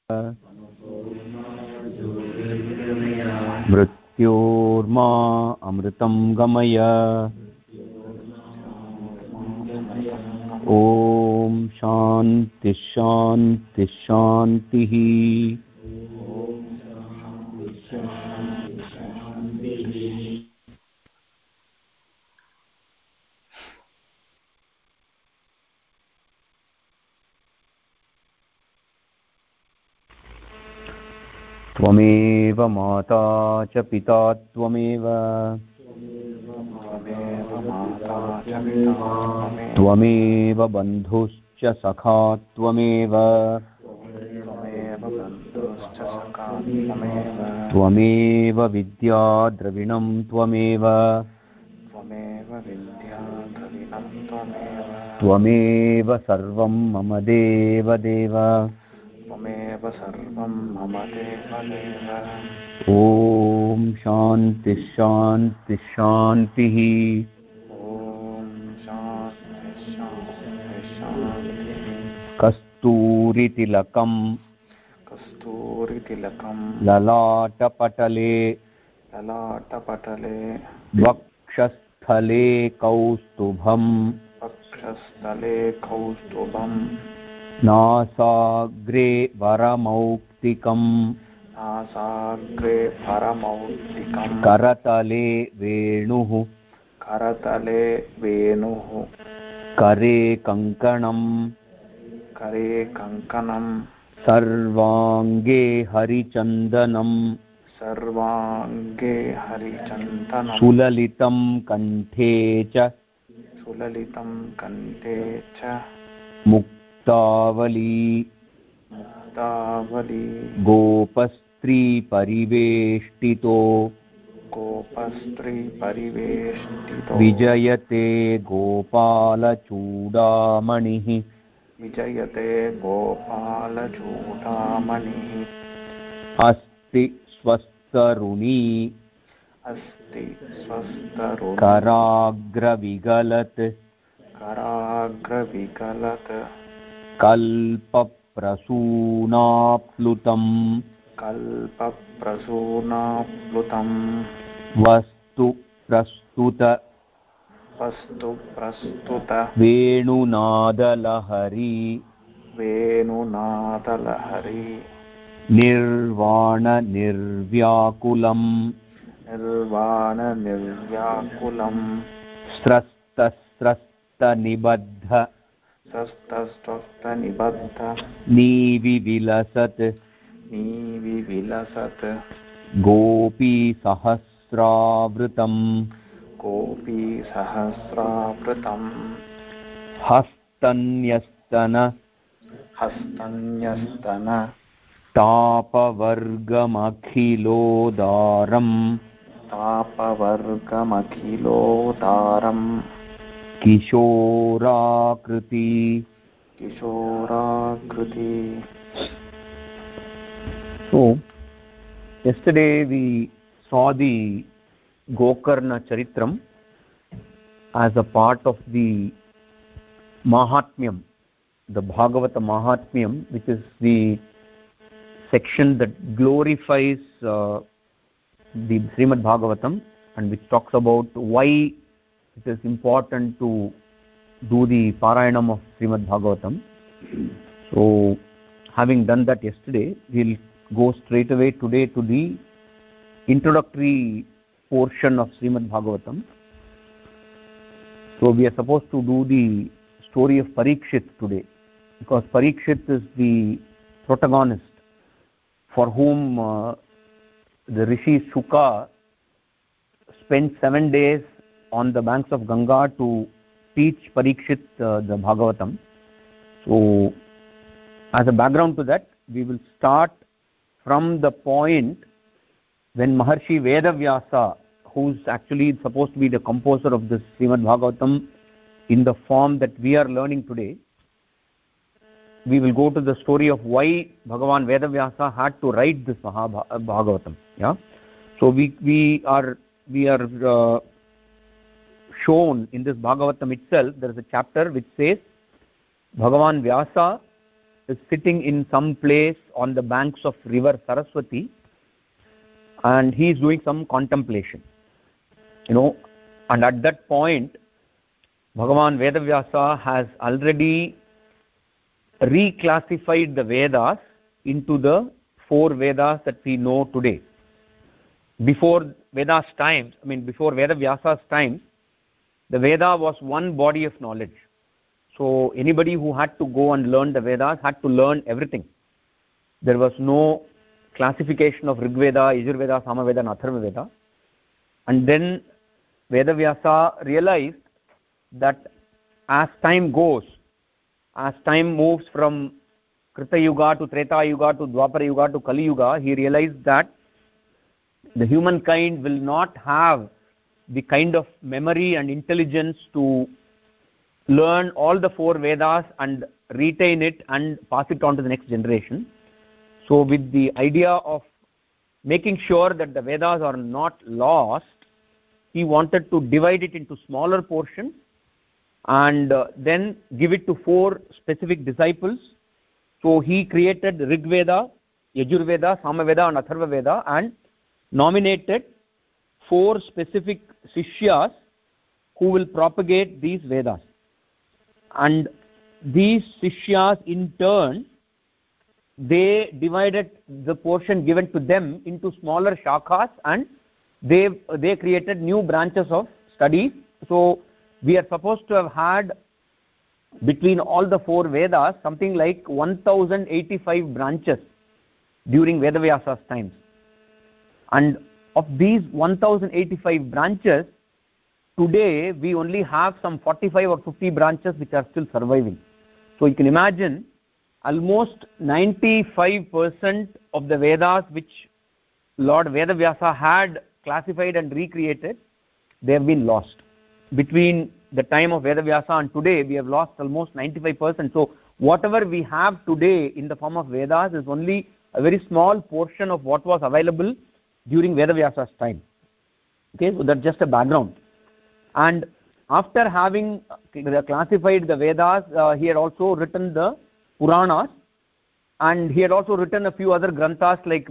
मृत्योर्मा अमृतं गमय। ॐ शान्ति शान्ति शान्तिः। त्वमेव माता च पिता त्वमेव, त्वमेव बन्धुश्च सखा त्वमेव, त्वमेव विद्या द्रविणं त्वमेव, त्वमेव सर्वं मम देव देव। ॐ शान्ति शान्ति शान्तिः। कस्तूरितिलकं ललाटपटले वक्षस्थले कौस्तुभं नासाग्रे वरमौक्तिकं करतले वेणुः करे कङ्कणं सर्वाङ्गे हरिचन्दनं सुललितं कण्ठे च मुक्तावली गोपस्त्री परिवेष्टितो विजयते गोपालचूडामणिः। अस्ति स्वस्तरुणी कराग्रविगलत् कल्पप्रसूनाप्लुतं वस्तु प्रस्तुत वेणुनादलहरी निर्वाण निर्व्याकुलं स्रस्तस्रस्तनिबद्ध नीविविलसत् गोपीसहस्रावृतं हस्तन्यस्तन तापवर्गमखिलोदारं किशोराकृति। So yesterday we saw the Gokarna Charitram as a part of the Mahatmyam, the Bhagavata Mahatmyam, which is the section that glorifies the Srimad Bhagavatam and which talks about why it is important to do the Parayanam of Srimad Bhagavatam. So having done that yesterday, we'll go straight away today to the introductory portion of Srimad Bhagavatam. So we are supposed to do the story of Parikshit today, because Parikshit is the protagonist for whom the Rishi Shuka spent 7 days on the banks of Ganga to teach Parikshit the Bhagavatam. So as a background to that, we will start from the point when Maharshi Vedavyasa, who's actually supposed to be the composer of this Srimad Bhagavatam in the form that we are learning today, we will go to the story of why Bhagavan Vedavyasa had to write this Bhagavatam. Yeah. So we are shown in this Bhagavatam itself. There is a chapter which says Bhagavan Vyasa is sitting in some place on the banks of river Saraswati, and he is doing some contemplation. And at that point, Bhagavan Vedavyasa has already reclassified the Vedas into the 4 Vedas that we know today. Before Vedas times, before Vedavyasa's times, the Veda was one body of knowledge. So anybody who had to go and learn the Vedas had to learn everything. There was no classification of Rig Veda, Yajur Veda, Samaveda and Atharva Veda. And then Vedavyasa realized that as time goes, as time moves from Krita Yuga to Treta Yuga to Dwapara Yuga to Kali Yuga, he realized that the humankind will not have the kind of memory and intelligence to learn all the 4 Vedas and retain it and pass it on to the next generation. So with the idea of making sure that the Vedas are not lost, he wanted to divide it into smaller portions and then give it to 4 specific disciples. So he created Rig Veda, Yajur Veda, Samaveda and Atharva Veda and nominated 4 specific Sishyas who will propagate these Vedas. And these Sishyas in turn, they divided the portion given to them into smaller shakhas and they created new branches of studies. So we are supposed to have had between all the 4 Vedas something like 1085 branches during Vedavyasa's times. And of these 1085 branches, today we only have some 45 or 50 branches which are still surviving. So you can imagine almost 95% of the Vedas which Lord Vedavyasa had classified and recreated, they have been lost. Between the time of Vedavyasa and today, we have lost almost 95%. So whatever we have today in the form of Vedas is only a very small portion of what was available during Vedavyasa's time. Okay, so that's just a background. And after having classified the Vedas, he had also written the Puranas, and he had also written a few other granthas like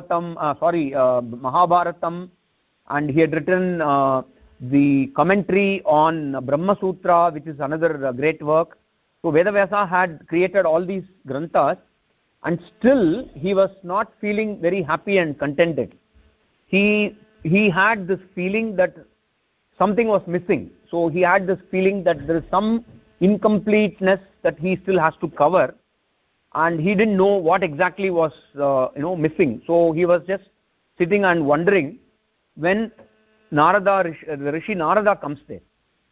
Mahabharatam, and he had written the commentary on Brahma Sutra, which is another great work. So Vedavyasa had created all these granthas, and still he was not feeling very happy and contented. He had this feeling that something was missing. So he had this feeling that there is some incompleteness that he still has to cover, and he didn't know what exactly was missing. So he was just sitting and wondering when the Rishi Narada comes there.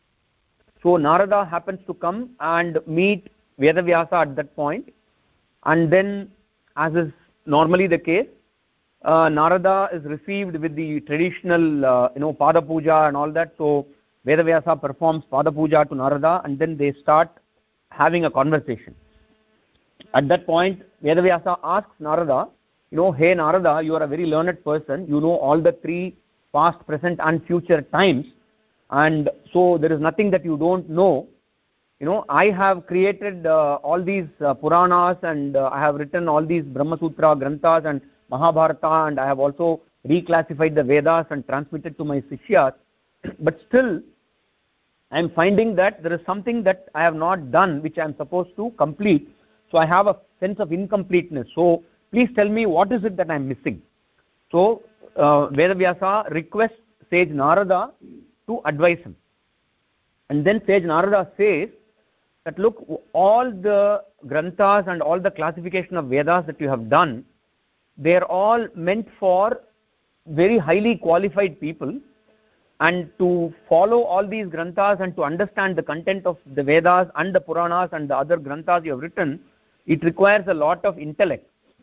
So Narada happens to come and meet Vedavyasa at that point, and then, as is normally the case, Narada is received with the traditional Pada Puja and all that. So Vedavyasa performs Pada Puja to Narada, and then they start having a conversation. At that point, Vedavyasa asks Narada, hey Narada, you are a very learned person, you know all the 3 past, present and future times, and so there is nothing that you don't know. I have created all these Puranas, and I have written all these Brahma Sutra Granthas and Mahabharata, and I have also reclassified the Vedas and transmitted to my Sishyas, but still I am finding that there is something that I have not done which I am supposed to complete. So I have a sense of incompleteness. So please tell me, what is it that I am missing? So Vedavyasa requests sage Narada to advise him. And then sage Narada says that, look, all the granthas and all the classification of Vedas that you have done, they are all meant for very highly qualified people, and to follow all these granthas and to understand the content of the Vedas and the Puranas and the other granthas you have written, it requires a lot of intellect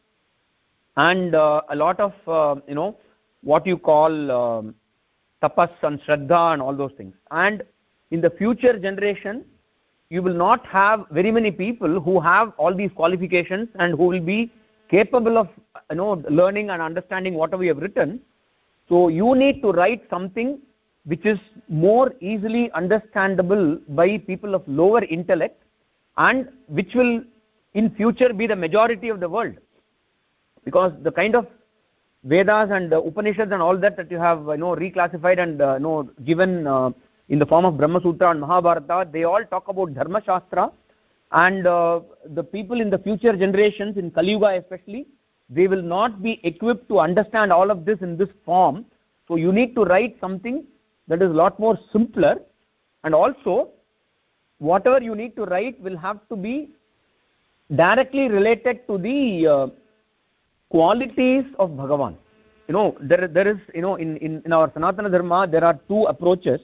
and a lot of what you call tapas and shraddha and all those things. And in the future generation, you will not have very many people who have all these qualifications and who will be capable of learning and understanding whatever you have written. So you need to write something which is more easily understandable by people of lower intellect, and which will in future be the majority of the world, because the kind of Vedas and Upanishads and all that you have reclassified and given in the form of Brahma Sutra and Mahabharata, they all talk about Dharma Shastra, and the people in the future generations, in Kali Yuga especially, they will not be equipped to understand all of this in this form. So you need to write something that is a lot more simpler, and also whatever you need to write will have to be directly related to the qualities of Bhagavan. There is in our Sanatana Dharma there are two approaches.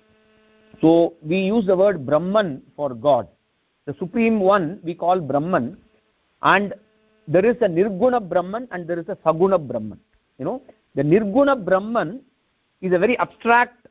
So we use the word Brahman for God. The supreme one we call Brahman, and there is a Nirguna Brahman and there is a Saguna Brahman. The Nirguna Brahman is a very abstract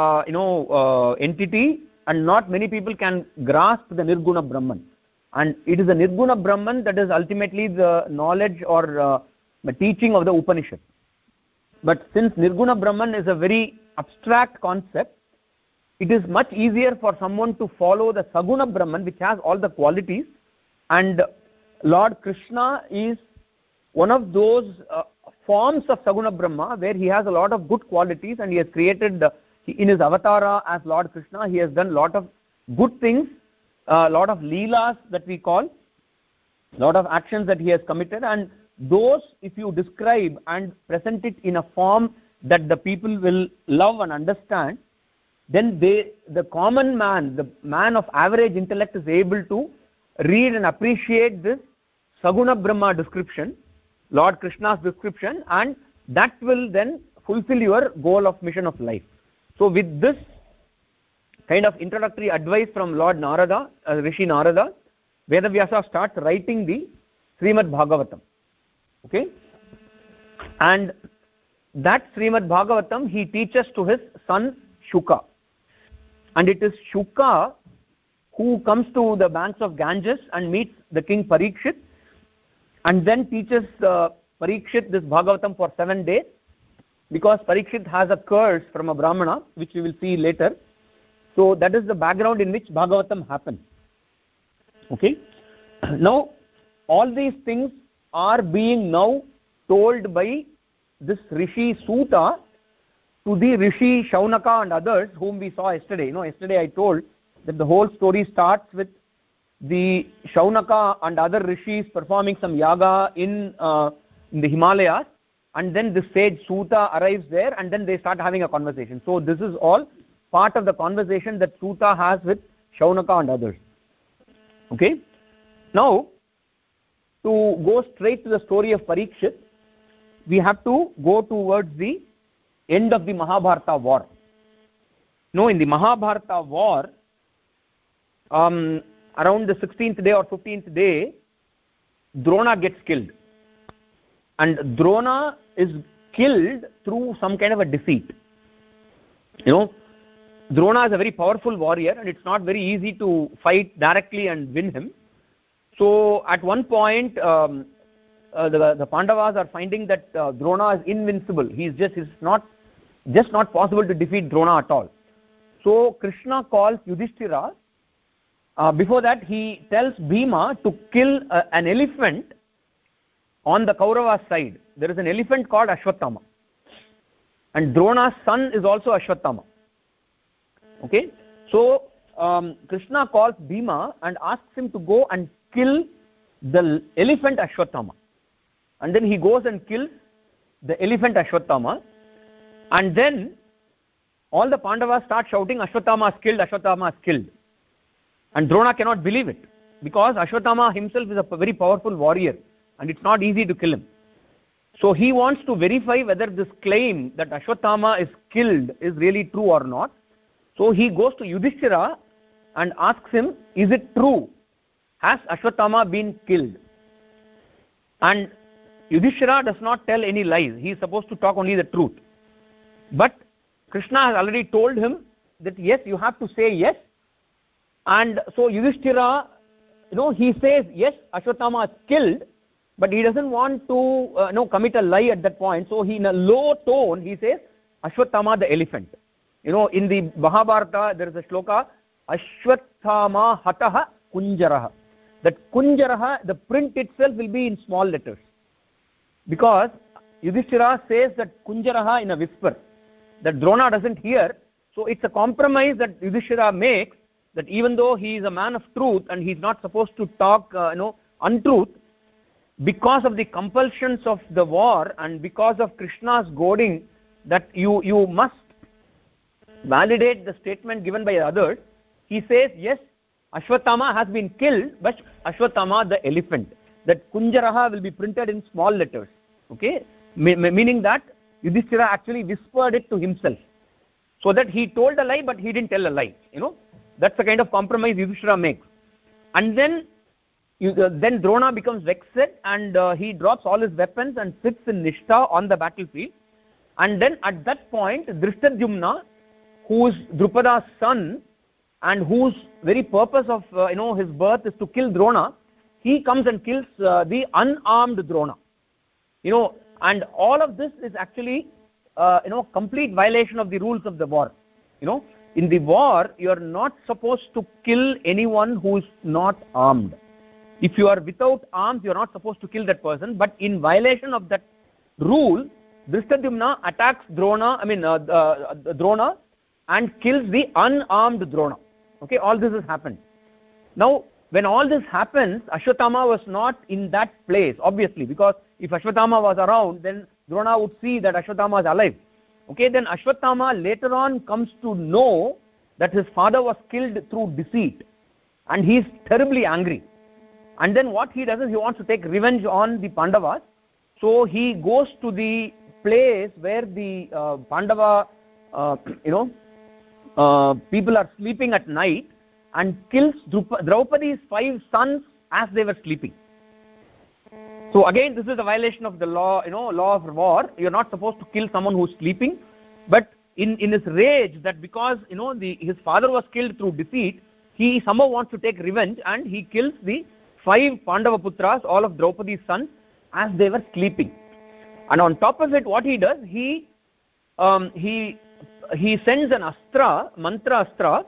entity, and not many people can grasp the Nirguna Brahman. And it is the Nirguna Brahman that is ultimately the knowledge or the teaching of the Upanishad. But since Nirguna Brahman is a very abstract concept, it is much easier for someone to follow the Saguna Brahman, which has all the qualities. And Lord Krishna is one of those forms of Saguna Brahma where he has a lot of good qualities, and he has created in his avatara as Lord Krishna, he has done a lot of good things, a lot of leelas that we call, a lot of actions that he has committed, and those, if you describe and present it in a form that the people will love and understand, then the common man, the man of average intellect, is able to read and appreciate this Saguna Brahma description, Lord Krishna's description, and that will then fulfill your goal of mission of life. So with this kind of introductory advice from Lord Narada, Rishi Narada, Vedavyasa starts writing the Srimad Bhagavatam. Okay? And that Srimad Bhagavatam he teaches to his son Shuka. And it is Shuka who comes to the banks of Ganges and meets the king Parikshit, and then teaches Parikshit this Bhagavatam for 7 days, because Parikshit has a curse from a Brahmana, which we will see later. So that is the background in which Bhagavatam happens. Okay? Now, all these things are being now told by this Rishi Suta to the Rishi Shaunaka and others whom we saw yesterday. Yesterday I told that the whole story starts with the Shaunaka and other rishis performing some yaga in the Himalayas, and then the sage Suta arrives there, and then they start having a conversation. So this is all part of the conversation that Suta has with Shaunaka and others. Okay? Now, to go straight to the story of Parikshit, we have to go towards the end of the Mahabharata war. In the Mahabharata war, around the 16th day or 15th day, Drona gets killed. And Drona is killed through some kind of a deceit. Drona is a very powerful warrior, and it's not very easy to fight directly and win him. So at one point, the Pandavas are finding that Drona is invincible. It's not possible to defeat Drona at all. So Krishna calls Yudhishthira. Before that, he tells Bhima to kill an elephant on the Kaurava side. There is an elephant called Ashwatthama, and Drona's son is also Ashwatthama. Okay, so Krishna calls Bhima and asks him to go and kill the elephant Ashwatthama, and then he goes and kills the elephant Ashwatthama, and then all the Pandavas start shouting, Ashwatthama is killed, Ashwatthama is killed. And Drona cannot believe it, because Ashwatthama himself is a very powerful warrior, and it's not easy to kill him. So he wants to verify whether this claim that Ashwatthama is killed is really true or not. So he goes to Yudhishthira and asks him, is it true? Has Ashwatthama been killed? And Yudhishthira does not tell any lies. He is supposed to talk only the truth. But Krishna has already told him that yes, you have to say yes. And so Yudhishthira, he says yes, Ashwatthama is killed, but he doesn't want to commit a lie at that point. So he, in a low tone, he says Ashwatthama the elephant. In the Mahabharata there is a shloka, Ashwatthama hataha kunjaraha. that Kunjaraha, the print itself will be in small letters. Because Yudhishthira says that Kunjaraha in a whisper, that Drona doesn't hear. So it's a compromise that Yudhishthira makes, that even though he is a man of truth and he's not supposed to talk untruth, because of the compulsions of the war and because of Krishna's goading that you must validate the statement given by others, he says, yes, Ashwatthama has been killed, but Ashwatthama the elephant, that Kunjaraha will be printed in small letters. Okay, meaning that Yudhishthira actually whispered it to himself, so that he told a lie but he didn't tell a lie. That's the kind of compromise Yudhishthira makes. And then Drona becomes vexed and he drops all his weapons and sits in Nishtha on the battlefield. And then at that point, Drishtadyumna, who is Drupada's son and whose very purpose of his birth is to kill Drona, he comes and kills the unarmed Drona. And all of this is actually complete violation of the rules of the war. In the war, you are not supposed to kill anyone who is not armed. If you are without arms, you are not supposed to kill that person. But in violation of that rule, Drishtadyumna attacks Drona and kills the unarmed Drona. Okay, all this has happened. Now, when all this happens, Ashwatthama was not in that place, obviously, because if Ashwatthama was around, then Drona would see that Ashwatthama is alive. Okay, then Ashwatthama later on comes to know that his father was killed through deceit, and he is terribly angry. And then what he does is he wants to take revenge on the Pandavas. So he goes to the place where the Pandava, people are sleeping at night, and kills Draupadi's 5 sons as they were sleeping. So again, this is a violation of the law, law of war. You're not supposed to kill someone who's sleeping. But in his rage, that because his father was killed through deceit, he somehow wants to take revenge, and he kills the 5 Pandava Putras, all of Draupadi's sons, as they were sleeping. And on top of it, what he does, he sends an astra, mantra astra,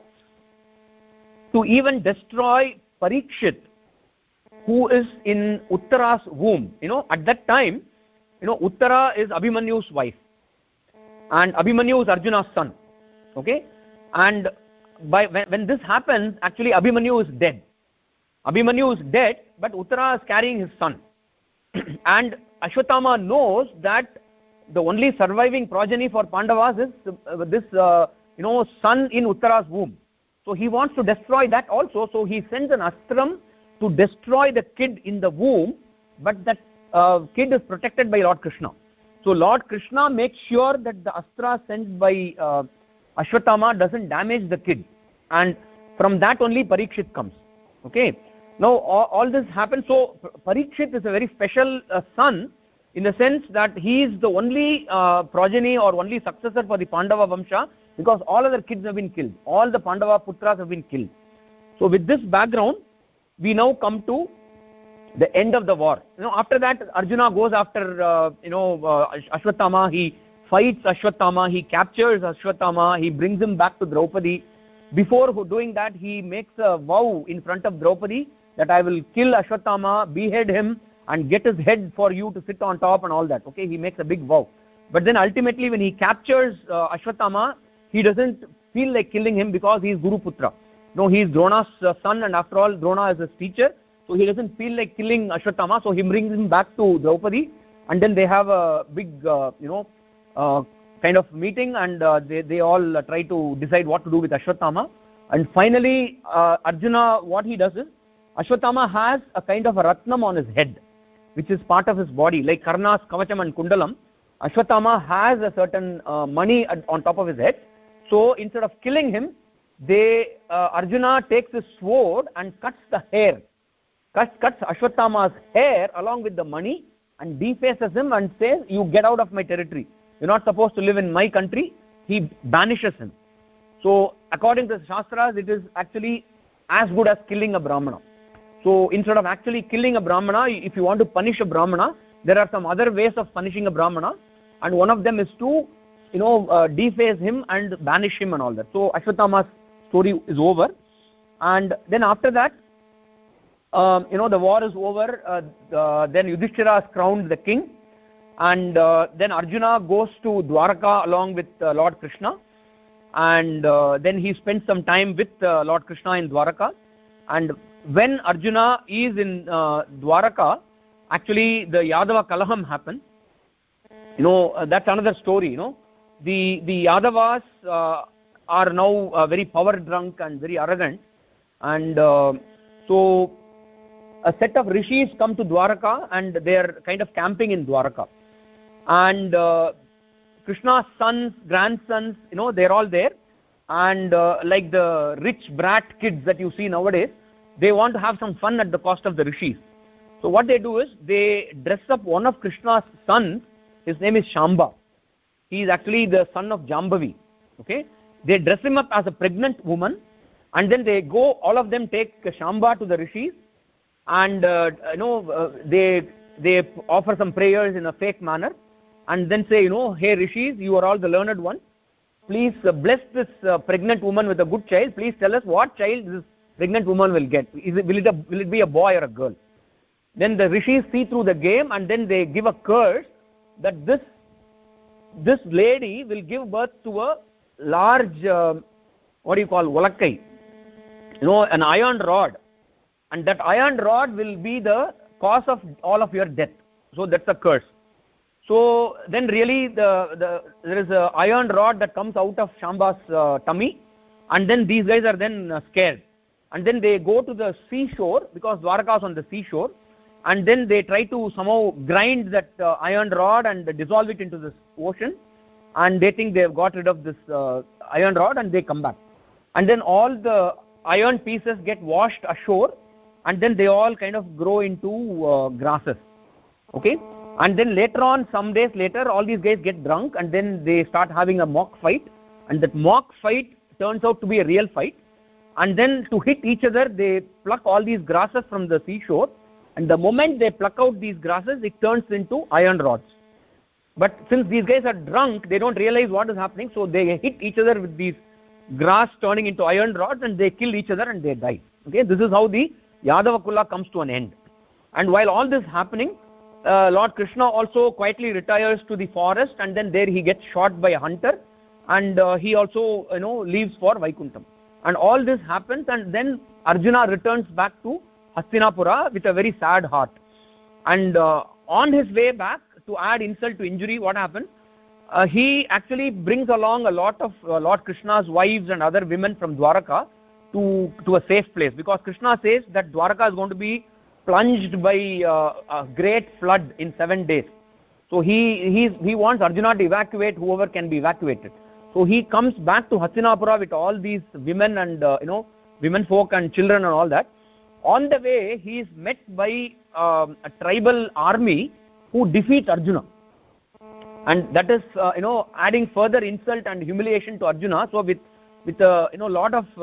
to even destroy Parikshit, who is in Uttara's womb. At that time, Uttara is Abhimanyu's wife, and Abhimanyu is Arjuna's son. Okay, and when this happens, actually Abhimanyu is dead. Abhimanyu is dead, but Uttara is carrying his son. And Ashwatthama knows that the only surviving progeny for Pandavas is this son in Uttara's womb. So he wants to destroy that also. So he sends an astram to destroy the kid in the womb, but that kid is protected by Lord Krishna. So Lord Krishna makes sure that the astra sent by Ashwatthama doesn't damage the kid, and from that only Parikshit comes. Okay. Now all this happens. So Parikshit is a very special son, in the sense that he is the only progeny or only successor for the Pandava Vamsha, because all other kids have been killed. All the Pandava Putras have been killed. So with this background, we now come to the end of the war. After that, Arjuna goes after Ashwatthama. He fights Ashwatthama. He captures Ashwatthama. He brings him back to Draupadi. Before doing that, he makes a vow in front of Draupadi that I will kill Ashwatthama, behead him, and get his head for you to sit on top and all that. Okay, he makes a big vow. But then ultimately, when he captures Ashwatthama, he doesn't feel like killing him because he is Guru Putra. No, he is Drona's son, and after all, Drona is his teacher. So he doesn't feel like killing Ashwatthama. So he brings him back to Draupadi, and then they have a big, kind of meeting, and they all try to decide what to do with Ashwatthama. And finally, Arjuna, what he does is, Ashwatthama has a kind of a ratnam on his head, which is part of his body, like Karna's Kavacham and Kundalam. Ashwatthama has a certain money on top of his head. So instead of killing him, Arjuna takes his sword and cuts the hair, cuts Ashwatthama's hair along with the money, and defaces him and says, you get out of my territory. You're not supposed to live in my country. He banishes him. So according to the Shastras, it is actually as good as killing a Brahmana. So instead of actually killing a Brahmana, if you want to punish a Brahmana, there are some other ways of punishing a Brahmana, and one of them is to deface him and banish him and all that. So Ashwatthama's story is over, and then after that, the war is over. Then Yudhishthira is crowned the king, and then Arjuna goes to Dwaraka along with Lord Krishna, and then he spends some time with Lord Krishna in Dwaraka. And when Arjuna is in Dwaraka, actually the Yadava Kalaham happens. That's another story. The Yadavas are now very power drunk and very arrogant, and so a set of rishis come to Dwaraka, and they are kind of camping in Dwaraka, and Krishna's sons, grandsons, they're all there, and like the rich brat kids that you see nowadays, they want to have some fun at the cost of the rishis. So what they do is they dress up one of Krishna's sons. His name is Shamba. He is actually the son of Jambavi. Okay, they dress him up as a pregnant woman, and then they go. All of them take Shamba to the rishis, and they offer some prayers in a fake manner, and then say, hey rishis, you are all the learned ones. Please bless this pregnant woman with a good child. Please tell us what child this pregnant woman will get. Will it be a boy or a girl? Then the rishis see through the game, and then they give a curse that this lady will give birth to a large, Volakkai, an iron rod, and that iron rod will be the cause of all of your death. So that's a curse. So then really there is a iron rod that comes out of Shamba's tummy, and then these guys are then scared, and then they go to the seashore, because Dwaraka is on the seashore, and then they try to somehow grind that iron rod and dissolve it into this ocean, and they think they have got rid of this iron rod, and they come back, and then all the iron pieces get washed ashore, and then they all kind of grow into grasses. Okay, and then later on, some days later, all these guys get drunk, and then they start having a mock fight, and that mock fight turns out to be a real fight, and then to hit each other, they pluck all these grasses from the seashore, and the moment they pluck out these grasses, it turns into iron rods. But since these guys are drunk, they don't realize what is happening, so they hit each other with these grass turning into iron rods, and they kill each other and they die. Okay, this is how the Yadava Kula comes to an end. And while all this happening, Lord Krishna also quietly retires to the forest, and then there he gets shot by a hunter, and he also leaves for Vaikuntham. And all this happens, and then Arjuna returns back to Hastinapura with a very sad heart. And on his way back, to add insult to injury, what happens? He actually brings along a lot of Lord Krishna's wives and other women from Dwaraka to a safe place, because Krishna says that Dwaraka is going to be plunged by a great flood in 7 days. So he wants Arjuna to evacuate whoever can be evacuated. So he comes back to Hastinapura with all these women and women folk and children and all that. On the way, he is met by a tribal army who defeats Arjuna, and that is adding further insult and humiliation to Arjuna. So with a lot of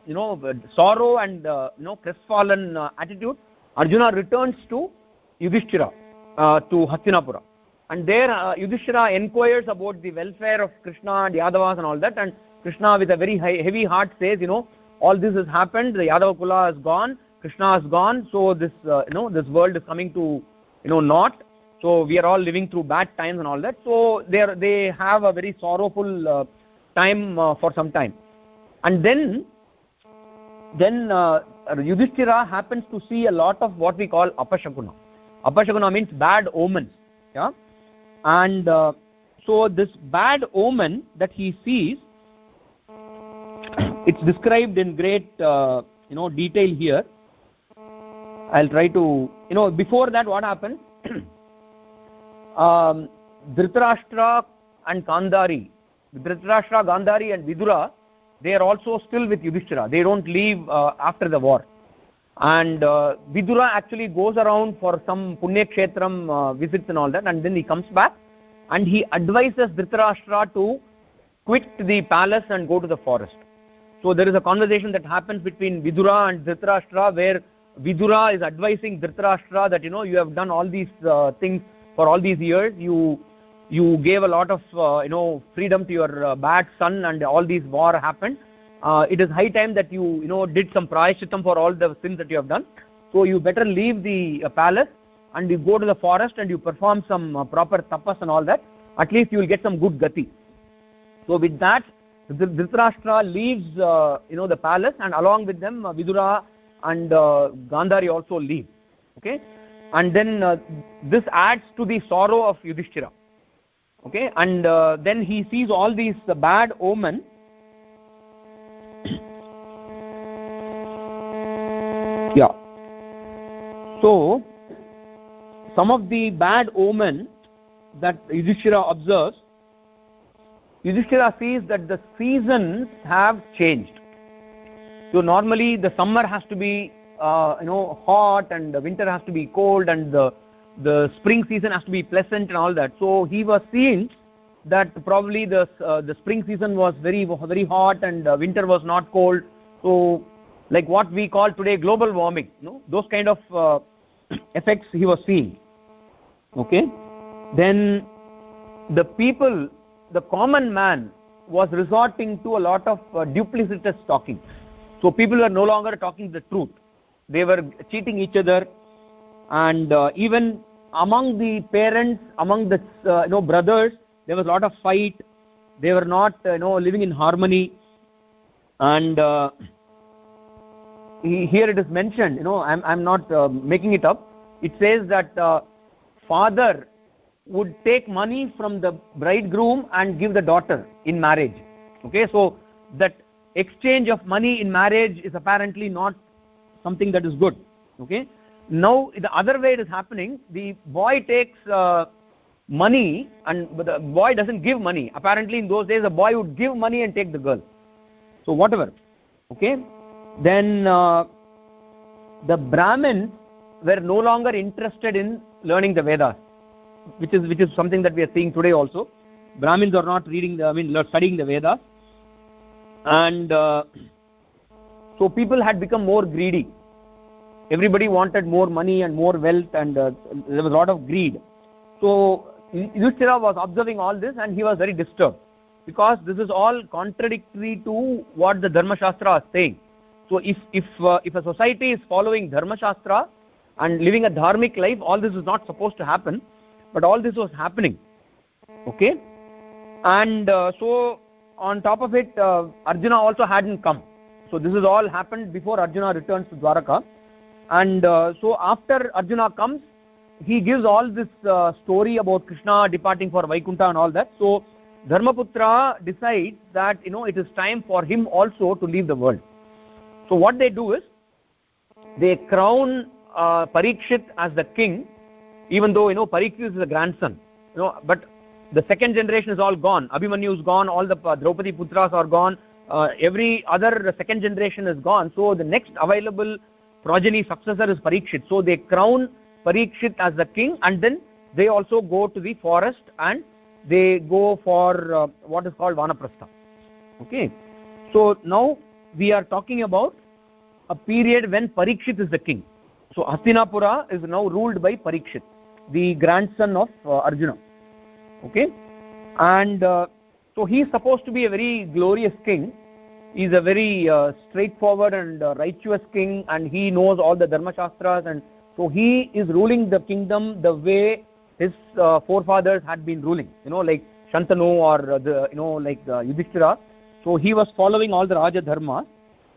sorrow and crestfallen attitude, Arjuna returns to Yudhishthira, to Hastinapura, and there Yudhishthira inquires about the welfare of Krishna and Yadavas and all that, and Krishna with a very heavy heart says, all this has happened, the Yadava Kula has gone, Krishna has gone, so this this world is coming to naught. So we are all living through bad times and all that. So they have a very sorrowful time for some time, and then Yudhishthira happens to see a lot of what we call apashakuna. Apashakuna means bad omens. Yeah, and so this bad omen that he sees, it's described in great detail here. I'll try to before that what happened. Dhritarashtra and Gandhari, Gandhari and Vidura, they are also still with Yudhishthira. They don't leave after the war. And Vidura actually goes around for some Punya Kshetram visits and all that, and then he comes back and he advises Dhritarashtra to quit the palace and go to the forest. So there is a conversation that happens between Vidura and Dhritarashtra, where Vidura is advising Dhritarashtra that you have done all these things for all these years. You gave a lot of freedom to your bad son, and all these war happened. It is high time that you did some prayashchitam for all the sins that you have done. So you better leave the palace and you go to the forest and you perform some proper tapas and all that. At least you will get some good gati. So with that, Dhritarashtra leaves the palace, and along with them Vidura and Gandhari also leave. Okay, and then this adds to the sorrow of Yudhishthira. Okay, and then he sees all these bad omen. Yeah. So some of the bad omen that Yudhishthira observes, Yudhishthira sees that the seasons have changed. So normally the summer has to be hot, and the winter has to be cold, and the spring season has to be pleasant and all that. So he was seeing that probably the spring season was very, very hot and winter was not cold. So like what we call today global warming, those kind of effects he was seeing. Okay, then the people, the common man, was resorting to a lot of duplicitous talking. So people were no longer talking the truth. They were cheating each other, and even among the parents, among the brothers, there was a lot of fight. They were not living in harmony. And here it is mentioned, I'm not making it up. It says that father would take money from the bridegroom and give the daughter in marriage. Okay, so that exchange of money in marriage is apparently not something that is good. Okay, now the other way it is happening. The boy takes money, and the boy doesn't give money. Apparently in those days the boy would give money and take the girl. So whatever. Okay, then the Brahmins were no longer interested in learning the Vedas, which is something that we are seeing today also. Brahmins are not studying the Vedas, and so people had become more greedy. Everybody wanted more money and more wealth, and there was a lot of greed. So Yudhishthira was observing all this, and he was very disturbed, because this is all contradictory to what the Dharma Shastra is saying. So if a society is following Dharma Shastra and living a dharmic life, all this is not supposed to happen, but all this was happening. Okay, and so on top of it, Arjuna also hadn't come. So this is all happened before Arjuna returns to Dwaraka, and so after Arjuna comes, he gives all this story about Krishna departing for Vaikuntha and all that. So Dharmaputra decides that it is time for him also to leave the world. So what they do is they crown Parikshit as the king, even though Parikshit is the grandson, but the second generation is all gone. Abhimanyu is gone, all the Draupadi Putras are gone, every other second generation is gone. So the next available progeny successor is Parikshit. So they crown Parikshit as the king, and then they also go to the forest and they go for what is called Vanaprastha. Okay, so now we are talking about a period when Parikshit is the king. So Hastinapura is now ruled by Parikshit, the grandson of Arjuna. Okay, and so he is supposed to be a very glorious king. He is a very straightforward and righteous king, and he knows all the Dharma Shastras, and so he is ruling the kingdom the way his forefathers had been ruling, like Shantanu or like Yudhishthira. So he was following all the Raja Dharma,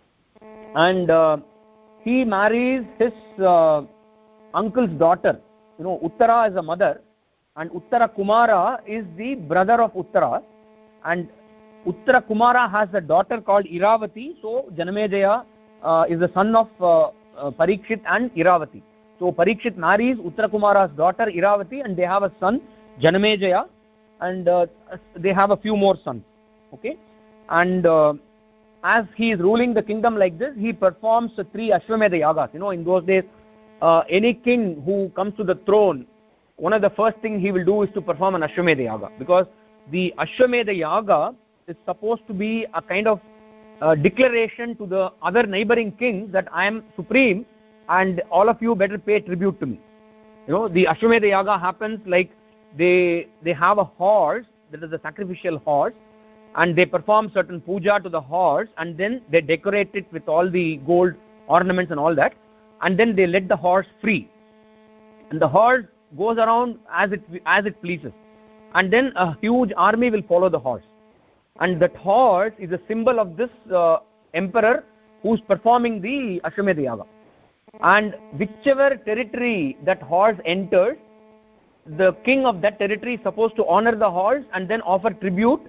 and he marries his uncle's daughter. Uttara is a mother, and Uttara Kumara is the brother of Uttara, and Uttara Kumara has a daughter called Iravati. So Janamejaya is the son of Parikshit and Iravati. So Parikshit marries Uttara Kumara's daughter Iravati, and they have a son Janamejaya, and they have a few more sons. Okay, and as he is ruling the kingdom like this, he performs 3 Ashwamedha Yagas. In those days, any king who comes to the throne, one of the first things he will do is to perform an Ashwamedha Yaga, because the Ashwamedha Yaga is supposed to be a kind of declaration to the other neighboring kings that I am supreme and all of you better pay tribute to me. The Ashwamedha Yaga happens like they have a horse, that is a sacrificial horse, and they perform certain puja to the horse, and then they decorate it with all the gold ornaments and all that. and then they let the horse free, and the horse goes around as it pleases, and then a huge army will follow the horse, and that horse is a symbol of this emperor who's performing the Ashwamedha Yaga. And whichever territory that horse enters, the king of that territory is supposed to honor the horse and then offer tribute.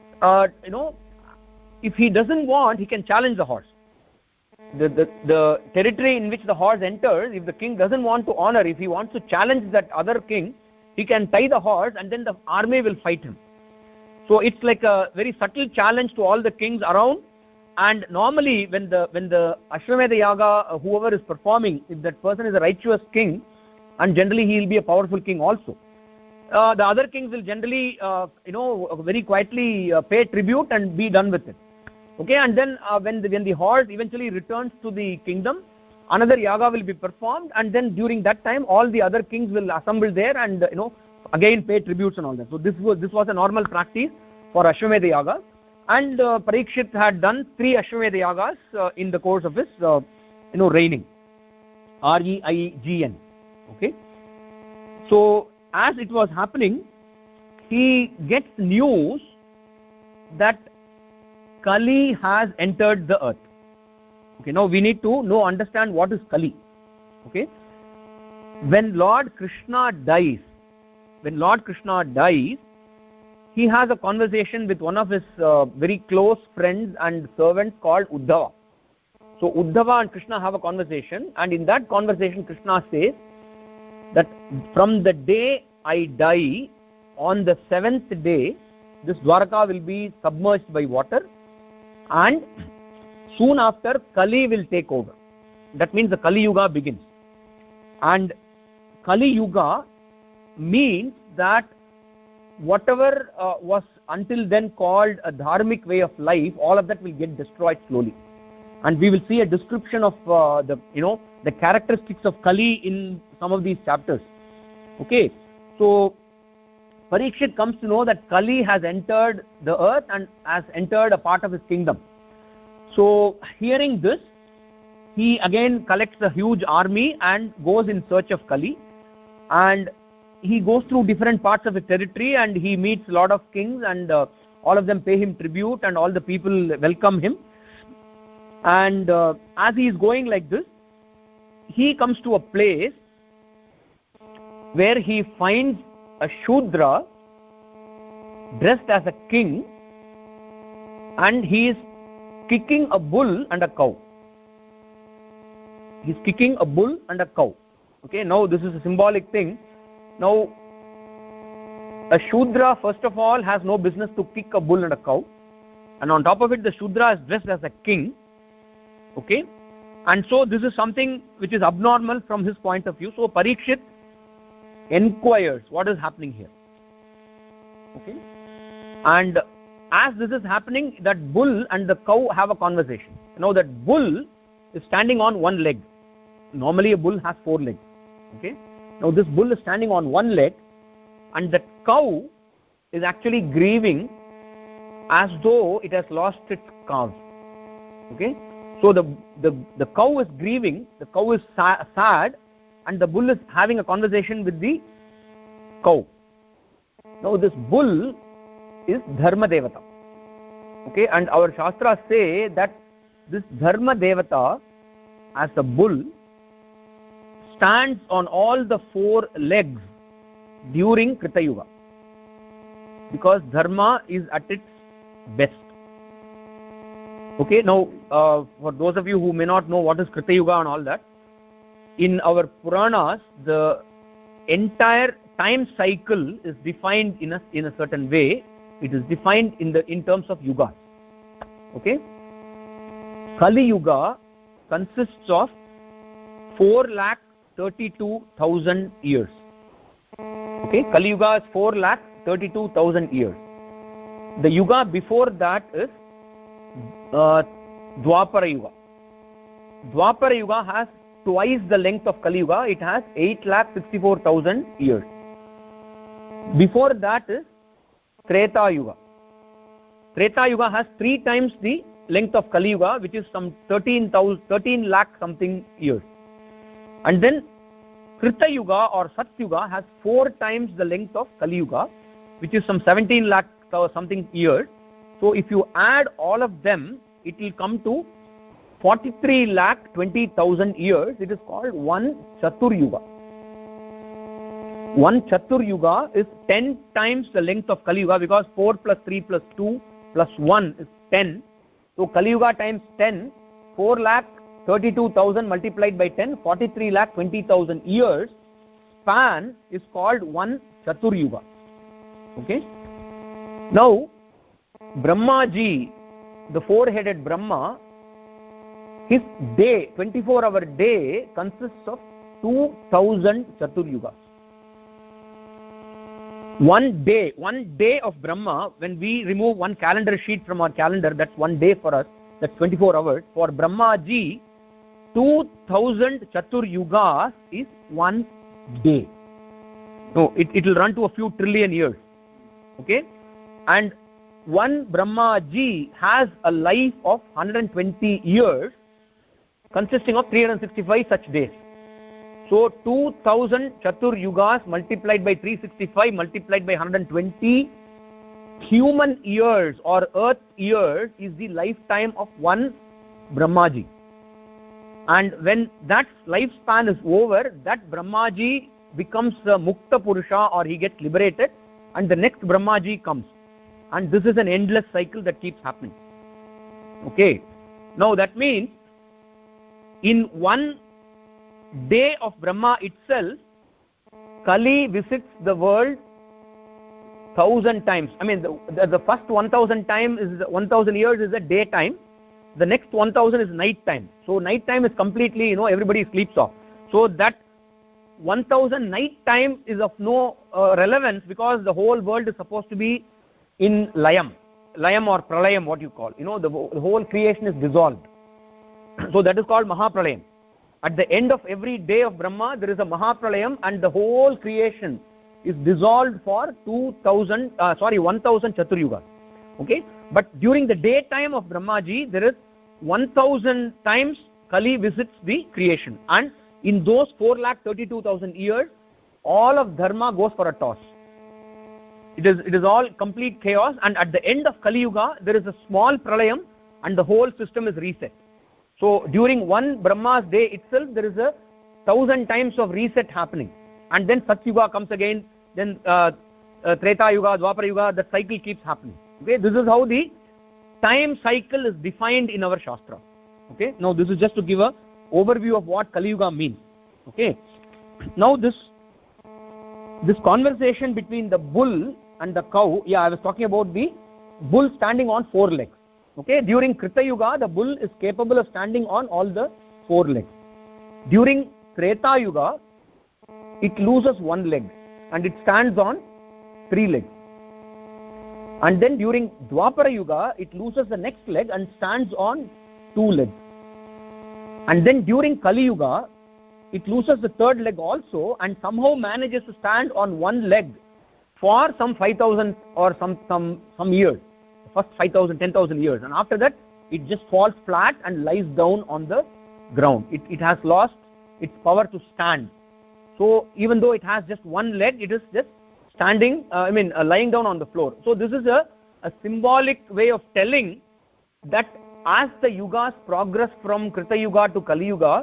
If he doesn't want, he can challenge the horse. The territory in which the horse enters, if the king doesn't want to honor, if he wants to challenge that other king, he can tie the horse and then the army will fight him. So it's like a very subtle challenge to all the kings around. And normally when the Ashwamedha Yaga, whoever is performing, if that person is a righteous king, and generally he will be a powerful king also, the other kings will generally very quietly pay tribute and be done with it. Okay, and then when the horse eventually returns to the kingdom, another yaga will be performed, and then during that time all the other kings will assemble there and again pay tributes and all that. So this was a normal practice for Ashwamedha Yaga, and Parikshit had done 3 Ashwamedha Yagas in the course of his reigning. REIGN. Okay, so as it was happening, he gets news that Kali has entered the earth. Okay, now we need to understand what is Kali. Okay, when Lord Krishna dies, he has a conversation with one of his very close friends and servants called Uddhava. So Uddhava and Krishna have a conversation, and in that conversation Krishna says that from the day I die, on the 7th day, this Dwaraka will be submerged by water, and soon after Kali will take over. That means the Kali Yuga begins. And Kali Yuga means that whatever was until then called a dharmic way of life, all of that will get destroyed slowly. And we will see a description of the characteristics of Kali in some of these chapters. Okay, so Parikshit comes to know that Kali has entered the earth and has entered a part of his kingdom. So hearing this, he again collects a huge army and goes in search of Kali, and he goes through different parts of his territory, and he meets a lot of kings, and all of them pay him tribute, and all the people welcome him. And as he is going like this, he comes to a place where he finds a Shudra dressed as a king, and he is kicking a bull and a cow. He is kicking a bull and a cow. Okay, now this is a symbolic thing. Now, a Shudra, first of all, has no business to kick a bull and a cow, and on top of it, the Shudra is dressed as a king. Okay, and so this is something which is abnormal from his point of view. So Parikshit inquires what is happening here. Okay, and as this is happening, that bull and the cow have a conversation. Now that bull is standing on one leg. Normally a bull has 4 legs. Okay, now this bull is standing on one leg, and that cow is actually grieving as though it has lost its calves. Okay, so the cow is grieving, the cow is sad, and the bull is having a conversation with the cow. Now this bull is Dharma Devata. Okay, and our Shastras say that this Dharma Devata, as a bull, stands on all the 4 legs during Krita Yuga, because Dharma is at its best. Okay, now for those of you who may not know what is Krita Yuga and all that, in our Puranas, the entire time cycle is defined in a certain way. It is defined in terms of yugas. Okay, Kali Yuga consists of 4,32,000 years. Okay, Kali Yuga is 4,32,000 years. The yuga before that is Dwapara Yuga. Dwapara Yuga has twice the length of Kali Yuga. It has 8,64,000 years. Before that is Treta Yuga. Treta Yuga has 3 times the length of Kali Yuga, which is some 13 lakh something years. And then Krita Yuga or Sat Yuga has 4 times the length of Kali Yuga, which is some 17 lakh something years. So if you add all of them, it will come to 43 lakh 20,000 years. It is called one Chatur Yuga. One Chatur Yuga is 10 times the length of Kali Yuga, because 4 plus 3 plus 2 plus 1 is 10. So Kali Yuga times 10, 4 lakh 32,000 multiplied by 10, 43 lakh 20,000 years span is called one Chatur Yuga. Okay. Now, Brahmaji, the 4-headed Brahma, his day, 24-hour day, consists of 2,000 Chatur Yugas. One day of Brahma, when we remove one calendar sheet from our calendar, that's one day for us, that's 24 hours. For Brahmaji, 2,000 Chatur Yugas is one day. No, it will run to a few trillion years. Okay? And one Brahmaji has a life of 120 years, consisting of 365 such days. So 2,000 Chatur Yugas multiplied by 365 multiplied by 120 human years or earth years is the lifetime of one Brahmaji. And when that lifespan is over, that Brahmaji becomes a Mukta Purusha, or he gets liberated, and the next Brahmaji comes. And this is an endless cycle that keeps happening. Okay. Now that means in one day of Brahma itself, Kali visits the world 1,000 times. I mean, the first 1,000 times is 1,000 years is a daytime. The next 1,000 is night time. So night time is completely, everybody sleeps off. So that 1,000 night time is of no relevance, because the whole world is supposed to be in Layam or Pralayam, what you call. The whole creation is dissolved. So that is called Mahapralayam. At the end of every day of Brahma, there is a Mahapralayam, and the whole creation is dissolved for 1,000 Chatur Yugas. Okay? But during the daytime of Brahmaji, there is 1,000 times Kali visits the creation. And in those 4,32,000 years, all of Dharma goes for a toss. It is all complete chaos, and at the end of Kali Yuga, there is a small Pralayam, and the whole system is reset. So during one Brahma's day itself, there is 1,000 times of reset happening. And then Sat Yuga comes again, then Treta Yuga, Dwapara Yuga, the cycle keeps happening. Okay, this is how the time cycle is defined in our Shastra. Okay, now this is just to give a overview of what Kali Yuga means. Okay, now this conversation between the bull and the cow, I was talking about the bull standing on 4 legs. Okay, during Krita Yuga, the bull is capable of standing on all the 4 legs. During Treta Yuga, it loses 1 leg and it stands on 3 legs. And then during Dwapara Yuga, it loses the next leg and stands on 2 legs. And then during Kali Yuga, it loses the 3rd leg also, and somehow manages to stand on 1 leg for some 5,000 or some years. First 5,000, 10,000 years. And after that, it just falls flat and lies down on the ground. It has lost its power to stand. So even though it has just 1 leg, it is just standing, lying down on the floor. So this is a symbolic way of telling that as the yugas progress from Krita Yuga to Kali Yuga,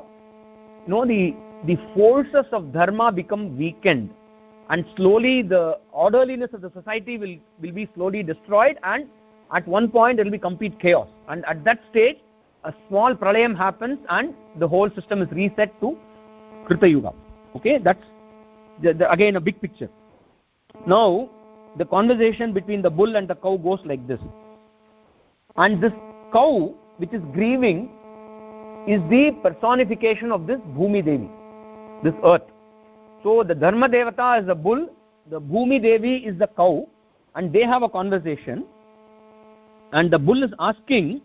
the forces of dharma become weakened, and slowly the orderliness of the society will be slowly destroyed, and at one point there will be complete chaos. And at that stage, a small pralayam happens and the whole system is reset to Krita Yuga. Okay, that's again a big picture. Now, the conversation between the bull and the cow goes like this. And this cow, which is grieving, is the personification of this Bhumi Devi, this earth. So the Dharma Devata is the bull, the Bhumi Devi is the cow, and they have a conversation. And the bull is asking,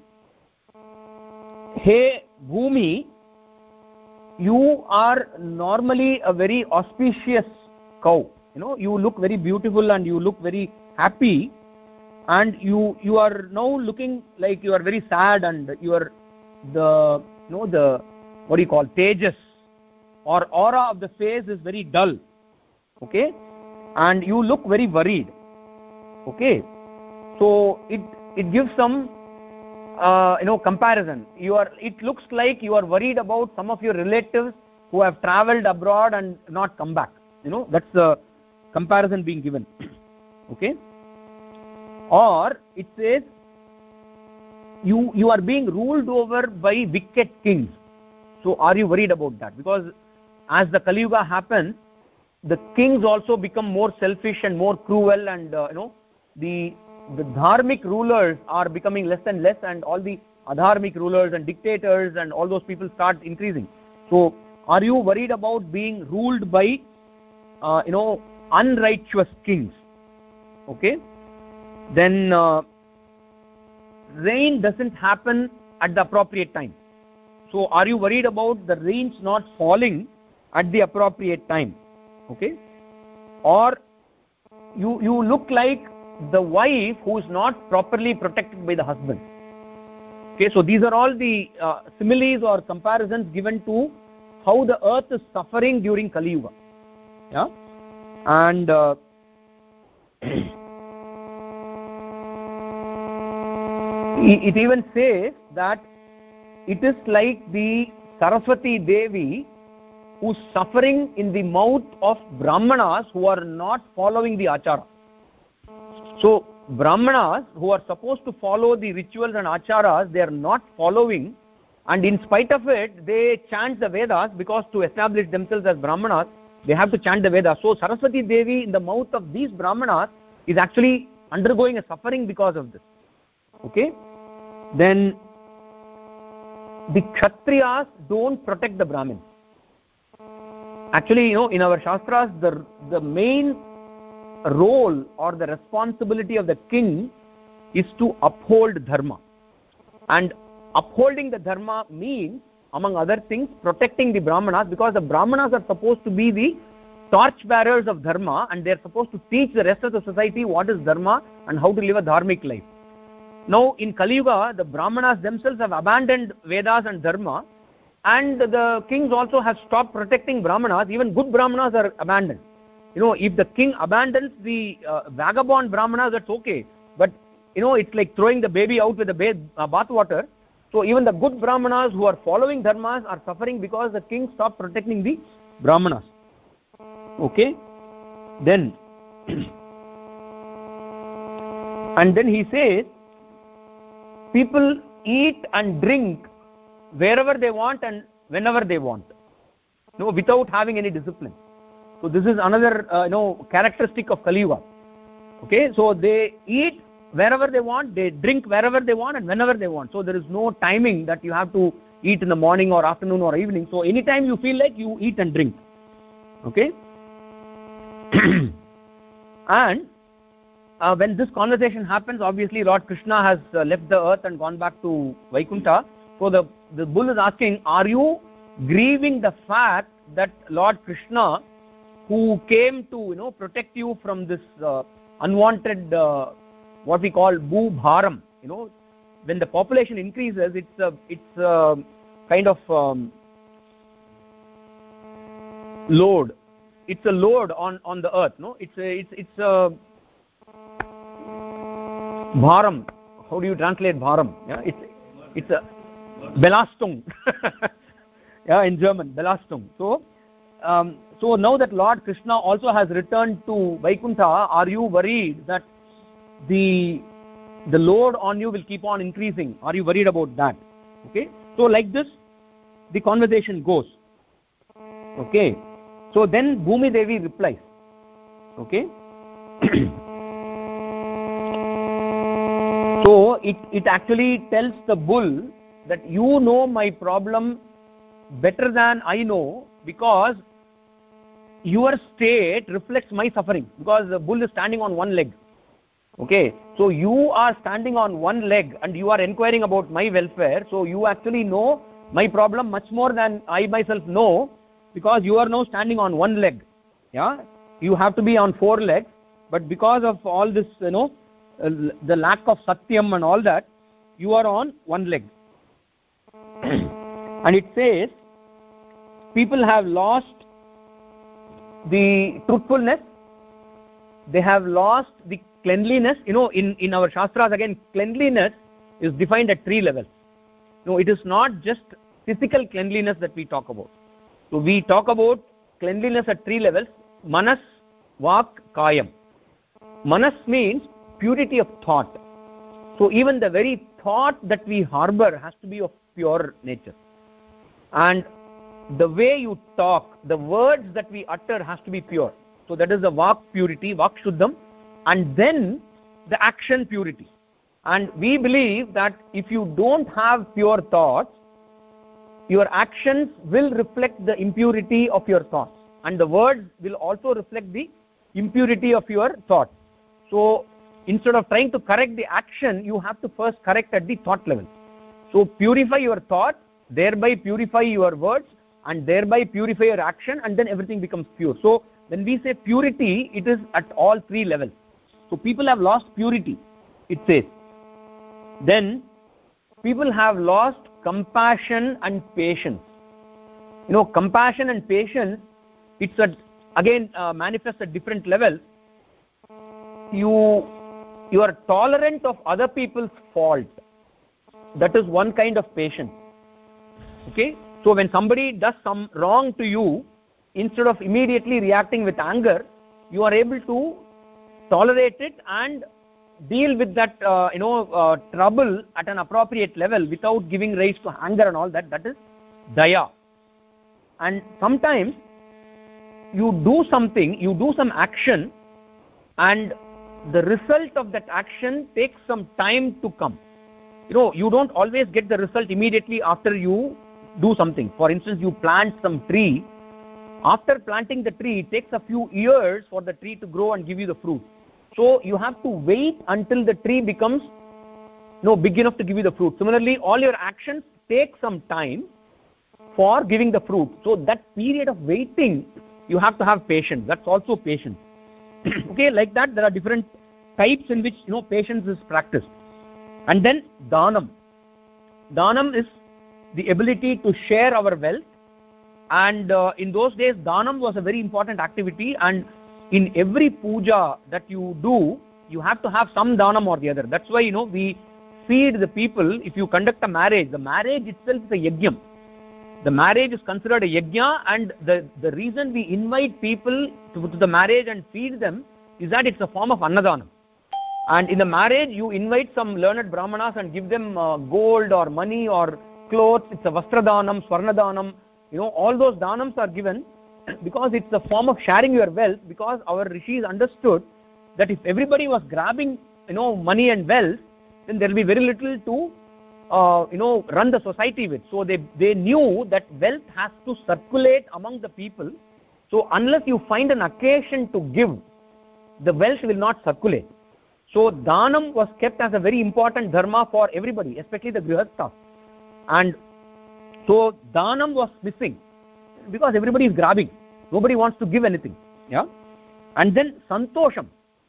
"Hey Bhumi, you are normally a very auspicious cow. You look very beautiful and you look very happy, and you are now looking like you are very sad, and you are the what do you call, Tejas or aura of the face is very dull, okay, and you look very worried, okay. So it gives some comparison. It looks like you are worried about some of your relatives who have traveled abroad and not come back. That's the comparison being given. Okay. Or it says you are being ruled over by wicked kings. So are you worried about that? Because as the Kali Yuga happens, the kings also become more selfish and more cruel, and the dharmic rulers are becoming less and less, and all the adharmic rulers and dictators and all those people start increasing. So are you worried about being ruled by unrighteous kings? Okay. Then rain doesn't happen at the appropriate time. So are you worried about the rains not falling at the appropriate time? Okay. Or you look like the wife who is not properly protected by the husband. Okay, so these are all the similes or comparisons given to how the earth is suffering during Kali Yuga. Yeah, and it even says that it is like the Saraswati Devi who's suffering in the mouth of Brahmanas who are not following the achara. So Brahmanas who are supposed to follow the rituals and acharas, they are not following, and in spite of it they chant the Vedas, because to establish themselves as Brahmanas they have to chant the Vedas. So Saraswati Devi in the mouth of these Brahmanas is actually undergoing a suffering because of this. Okay. Then the Kshatriyas don't protect the Brahmins. Actually, in our Shastras, the main role or the responsibility of the king is to uphold dharma. And upholding the dharma means, among other things, protecting the Brahmanas, because the Brahmanas are supposed to be the torch bearers of dharma, and they are supposed to teach the rest of the society what is dharma and how to live a dharmic life. Now, in Kali Yuga, the Brahmanas themselves have abandoned Vedas and dharma, and the kings also have stopped protecting Brahmanas. Even good Brahmanas are abandoned. If the king abandons the vagabond Brahmanas, that's okay. But, it's like throwing the baby out with the bath water. So even the good Brahmanas who are following dharmas are suffering because the king stopped protecting the Brahmanas. Okay. Then, and then he says, people eat and drink wherever they want and whenever they want, without having any discipline. So this is another characteristic of Kali Yuga. Okay, so they eat wherever they want, they drink wherever they want and whenever they want. So there is no timing that you have to eat in the morning or afternoon or evening. So anytime you feel like, you eat and drink. Okay. And when this conversation happens, obviously Lord Krishna has left the earth and gone back to Vaikuntha. So the bull is asking, are you grieving the fact that Lord Krishna, who came to protect you from this unwanted what we call bhu bharam, when the population increases, it's a kind of load. It's a load on the earth. It's a bharam. How do you translate bharam? Yeah, it's a Belastung. Yeah, in German, Belastung. So now that Lord Krishna also has returned to Vaikuntha, are you worried that the load on you will keep on increasing? Are you worried about that? Okay. So like this, the conversation goes. Okay. So then Bhumi Devi replies. Okay. So it actually tells the bull that you know my problem better than I know, because your state reflects my suffering, because the bull is standing on one leg. Okay, so you are standing on one leg and you are inquiring about my welfare, so you actually know my problem much more than I myself know, because you are now standing on one leg. Yeah, you have to be on four legs, but because of all this, the lack of satyam and all that, you are on one leg. And it says, people have lost the truthfulness, they have lost the cleanliness. In our Shastras, again, cleanliness is defined at 3 levels. It is not just physical cleanliness that we talk about. So we talk about cleanliness at 3 levels: manas, vak, kayam. Manas means purity of thought. So even the very thought that we harbor has to be of pure nature. And the way you talk, the words that we utter has to be pure. So that is the vak purity, vak shuddham, and then the action purity. And we believe that if you don't have pure thoughts, your actions will reflect the impurity of your thoughts, and the words will also reflect the impurity of your thoughts. So instead of trying to correct the action, you have to first correct at the thought level. So purify your thought, thereby purify your words, and thereby purify your action, and then everything becomes pure. So when we say purity, it is at all 3 levels. So people have lost purity, it says. Then people have lost compassion and patience. Compassion and patience, it's again manifests at different levels. You are tolerant of other people's fault. That is one kind of patience. Okay? So when somebody does some wrong to you, instead of immediately reacting with anger, you are able to tolerate it and deal with that trouble at an appropriate level without giving rise to anger and all that. That is daya. And sometimes you do something, you do some action, and the result of that action takes some time to come. You don't always get the result immediately after you do something. For instance, you plant some tree. After planting the tree, it takes a few years for the tree to grow and give you the fruit. So you have to wait until the tree becomes big enough to give you the fruit. Similarly, all your actions take some time for giving the fruit. So that period of waiting, you have to have patience. That's also patience. Okay, like that, there are different types in which patience is practiced. And then dhanam. Dhanam is the ability to share our wealth. And in those days, dhanam was a very important activity, and in every puja that you do, you have to have some dhanam or the other. That's why we feed the people. If you conduct a marriage, the marriage itself is a yajna. The marriage is considered a yajna, and the reason we invite people to the marriage and feed them is that it's a form of annadhanam. And in the marriage, you invite some learned brahmanas and give them gold or money or clothes. It's a vastradhanam, swarnadhanam. All those dhanams are given because it's a form of sharing your wealth, because our rishis understood that if everybody was grabbing money and wealth, then there will be very little to run the society with. So they knew that wealth has to circulate among the people. So unless you find an occasion to give, the wealth will not circulate. So dhanam was kept as a very important dharma for everybody, especially the grihasthas. And so dhanam was missing because everybody is grabbing. Nobody wants to give anything. Yeah. And then santosham.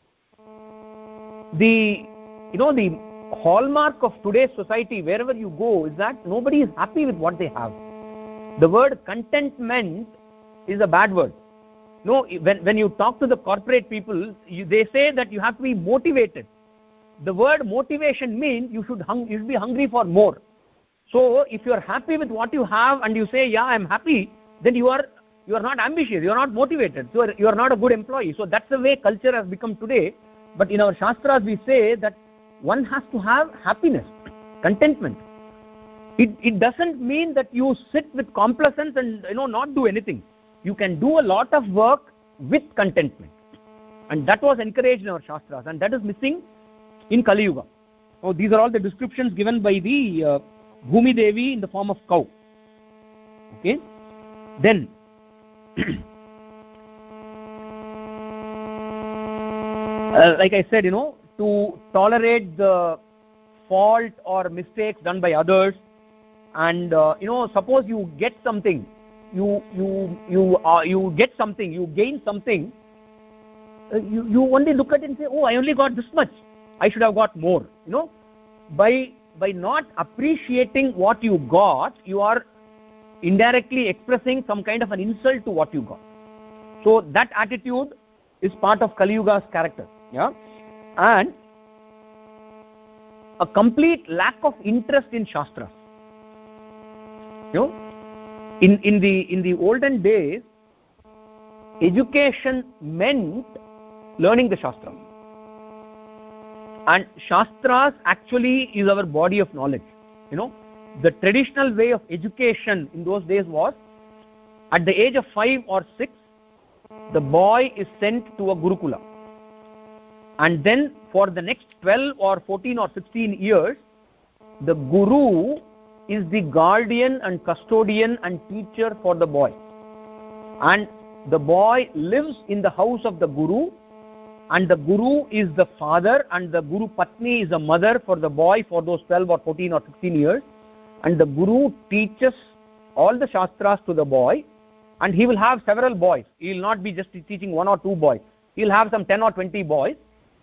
The hallmark of today's society, wherever you go, is that nobody is happy with what they have. The word contentment is a bad word. When you talk to the corporate people, they say that you have to be motivated. The word motivation means you should be hungry for more. So if you are happy with what you have and you say, yeah, I am happy, then you are not ambitious, you are not motivated, so you are not a good employee. So that's the way culture has become today. But in our Shastras we say that one has to have happiness, contentment. It doesn't mean that you sit with complacence and not do anything. You can do a lot of work with contentment, and that was encouraged in our Shastras, and that is missing in Kali Yuga. So these are all the descriptions given by the Bhumi Devi in the form of cow. Okay, then like I said, to tolerate the fault or mistakes done by others, and suppose you get something, you get something, you gain something, you only look at it and say, oh, I only got this much, I should have got more. By not appreciating what you got, you are indirectly expressing some kind of an insult to what you got. So that attitude is part of Kali Yuga's character. Yeah, and a complete lack of interest in Shastras. You know, in the olden days, education meant learning the Shastras. And Shastras actually is our body of knowledge. You know, the traditional way of education in those days was, at the age of 5 or 6, the boy is sent to a Gurukula. And then for the next 12 or 14 or 16 years, the Guru is the guardian and custodian and teacher for the boy. And the boy lives in the house of the Guru, and the Guru is the father, and the Guru Patni is a mother for the boy for those 12 or 14 or 16 years. And the Guru teaches all the Shastras to the boy, and he will have several boys. He will not be just teaching 1 or 2 boys. He will have some 10 or 20 boys.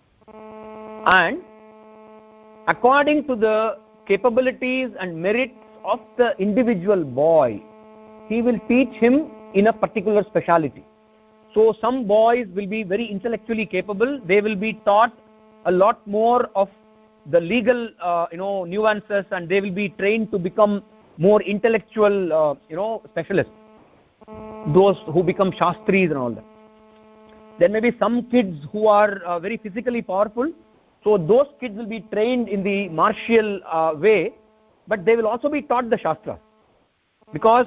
And according to the capabilities and merits of the individual boy, he will teach him in a particular speciality. So some boys will be very intellectually capable. They will be taught a lot more of the legal nuances, and they will be trained to become more intellectual specialists, those who become Shastris and all that. There may be some kids who are very physically powerful, so those kids will be trained in the martial way, but they will also be taught the Shastras. Because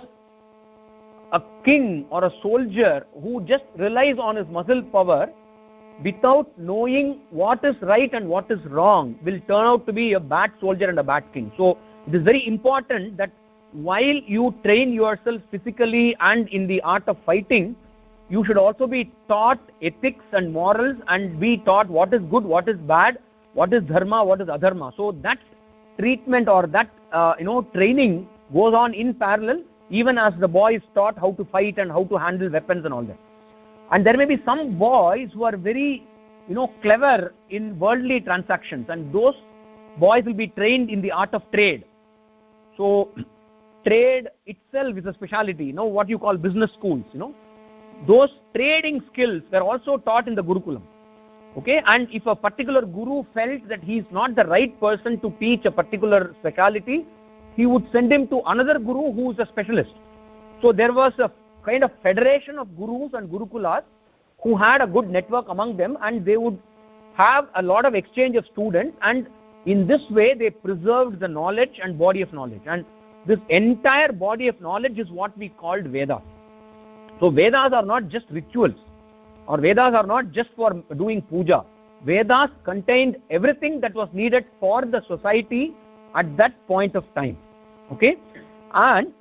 a king or a soldier who just relies on his muscle power without knowing what is right and what is wrong will turn out to be a bad soldier and a bad king. So it is very important that while you train yourself physically and in the art of fighting, you should also be taught ethics and morals, and be taught what is good, what is bad, what is dharma, what is adharma. So that treatment or that training goes on in parallel, even as the boy is taught how to fight and how to handle weapons and all that. And there may be some boys who are very clever in worldly transactions, and those boys will be trained in the art of trade. So trade itself is a speciality, what you call business schools. Those trading skills were also taught in the Gurukulam. Okay, and if a particular guru felt that he is not the right person to teach a particular speciality, he would send him to another guru who is a specialist. So there was a kind of federation of gurus and gurukulas who had a good network among them, and they would have a lot of exchange of students, and in this way they preserved the knowledge and body of knowledge. And this entire body of knowledge is what we called Vedas. So Vedas are not just rituals, or Vedas are not just for doing puja. Vedas contained everything that was needed for the society at that point of time. Okay, and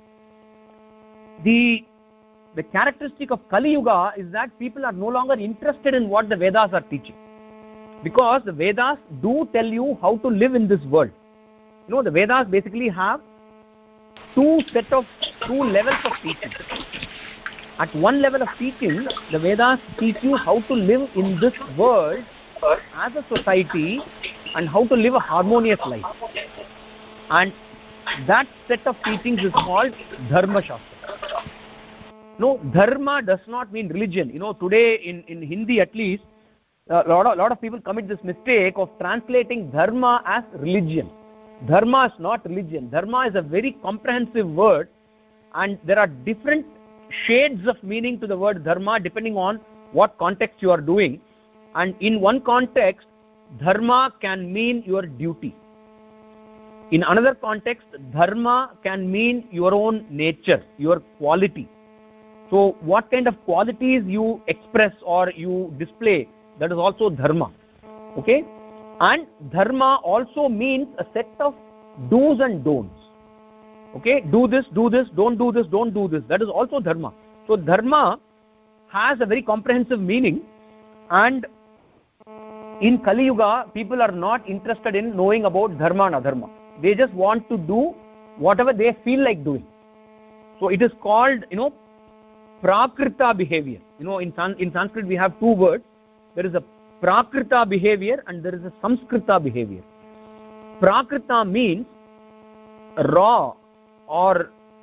the characteristic of Kali Yuga is that people are no longer interested in what the Vedas are teaching, because the Vedas do tell you how to live in this world. The Vedas basically have two levels of teaching. At one level of teaching, the Vedas teach you how to live in this world as a society and how to live a harmonious life. And that set of teachings is called Dharma Shastra. No, Dharma does not mean religion. Today in Hindi at least, a lot of people commit this mistake of translating Dharma as religion. Dharma is not religion. Dharma is a very comprehensive word, and there are different shades of meaning to the word dharma depending on what context you are doing. And in one context, dharma can mean your duty. In another context, dharma can mean your own nature, your quality. So what kind of qualities you express or you display, that is also dharma. Okay, and dharma also means a set of do's and don'ts. Okay, do this, don't do this, don't do this. That is also dharma. So dharma has a very comprehensive meaning, and in Kali Yuga, people are not interested in knowing about dharma and adharma. They just want to do whatever they feel like doing. So it is called, prakrita behavior. In Sanskrit we have two words. There is a prakrita behavior and there is a samskrita behavior. Prakrita means raw or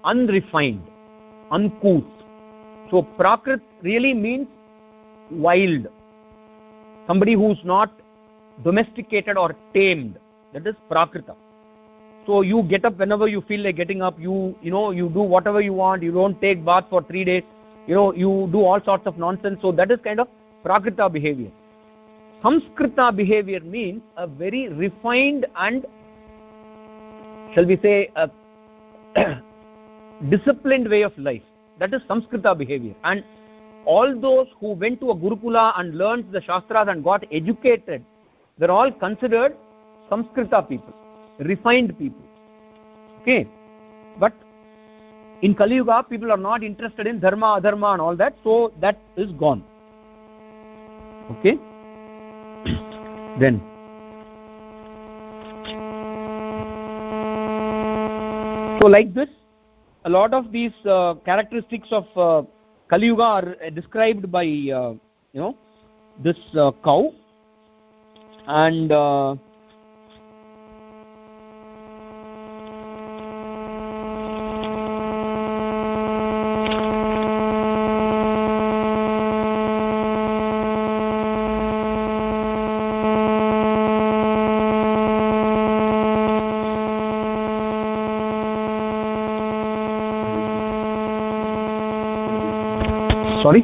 unrefined, uncouth. So Prakrit really means wild, somebody who's not domesticated or tamed. That is Prakrita. So you get up whenever you feel like getting up. You do whatever you want. You don't take bath for 3 days. You do all sorts of nonsense. So that is kind of Prakrita behavior. Samskrita behavior means a very refined and, shall we say, a disciplined way of life. That is Samskrita behavior. And all those who went to a Gurukula and learned the Shastras and got educated, they're all considered Samskrita people, refined people. Okay? But in Kali Yuga, people are not interested in dharma, adharma and all that, so that is gone. Okay? Then so like this, a lot of these characteristics of Kali Yuga are described by this cow, and sorry?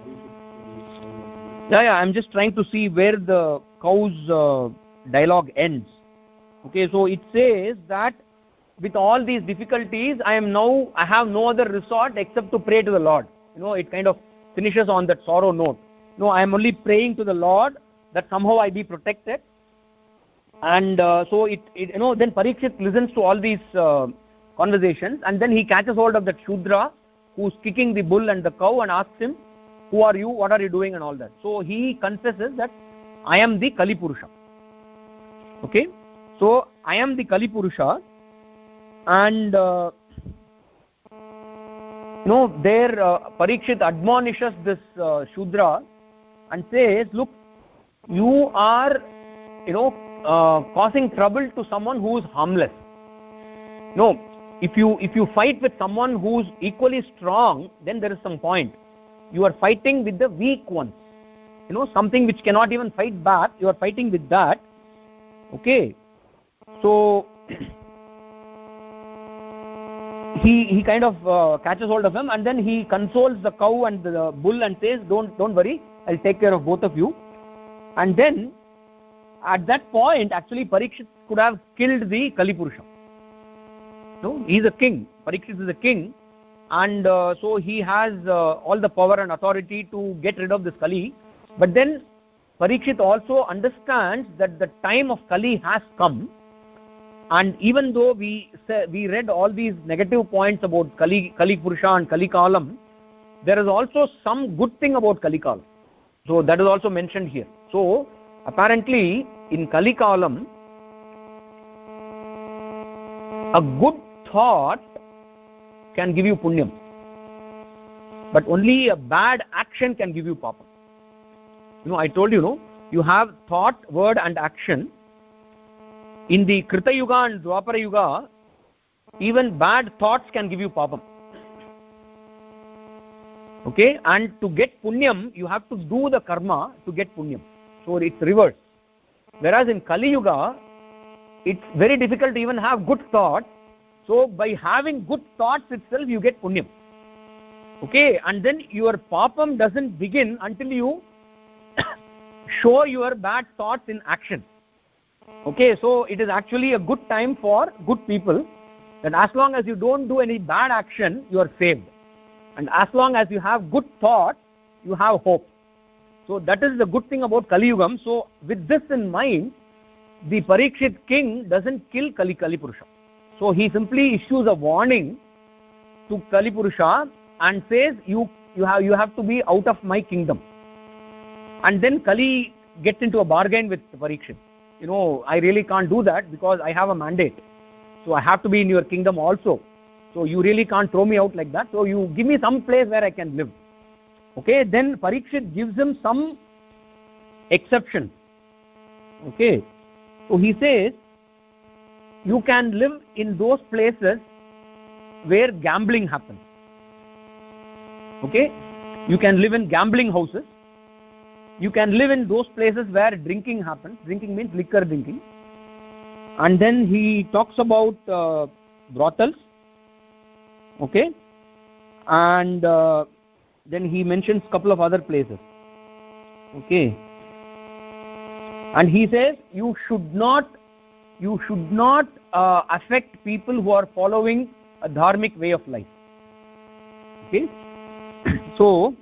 Yeah, I'm just trying to see where the cow's dialogue ends. Okay, so it says that with all these difficulties, I have no other resort except to pray to the Lord. It kind of finishes on that sorrow note. I am only praying to the Lord that somehow I be protected. And so then Parikshit listens to all these conversations, and then he catches hold of that Shudra who's kicking the bull and the cow and asks him, who are you, what are you doing, and all that. So he confesses that I am the Kali Purusha. Okay, so I am the Kali Purusha, and there Parikshit admonishes this Shudra and says, look, you are causing trouble to someone who is harmless. If you fight with someone who's equally strong, then there is some point. You are fighting with the weak ones. Something which cannot even fight back, you are fighting with that. Okay. So he kind of catches hold of him, and then he consoles the cow and the bull and says, don't worry, I'll take care of both of you. And then at that point, actually Parikshit could have killed the Kali Purusha. He's a king. Parikshit is a king, and so he has all the power and authority to get rid of this Kali. But then Parikshit also understands that the time of Kali has come, and even though we read all these negative points about Kali Purusha and Kali Kalam, there is also some good thing about Kali Kalam. So that is also mentioned here. So apparently in Kali Kalam, a good thought can give you punyam, but only a bad action can give you papam. I told you, you have thought, word and action. In the Krita Yuga and Dwapara Yuga, even bad thoughts can give you papam. Okay, and to get punyam, you have to do the karma to get punyam. So it's reversed. Whereas in Kali Yuga, it's very difficult to even have good thoughts. So by having good thoughts itself, you get punyam. Okay, and then your papam doesn't begin until you show your bad thoughts in action. Okay, so it is actually a good time for good people, that as long as you don't do any bad action, you are saved. And as long as you have good thoughts, you have hope. So that is the good thing about Kali Yugam. So with this in mind, the Parikshit king doesn't kill Kali Purusha. So he simply issues a warning to Kali Purusha and says, you have to be out of my kingdom. And then Kali gets into a bargain with Parikshit. I really can't do that because I have a mandate. So I have to be in your kingdom also. So you really can't throw me out like that. So you give me some place where I can live. Okay, then Parikshit gives him some exception. Okay, so he says, you can live in those places where gambling happens. Okay, you can live in gambling houses. You can live in those places where drinking happens. Drinking means liquor drinking. And then he talks about brothels. Okay, and then he mentions a couple of other places. Okay, and he says you should not affect people who are following a dharmic way of life. Okay, so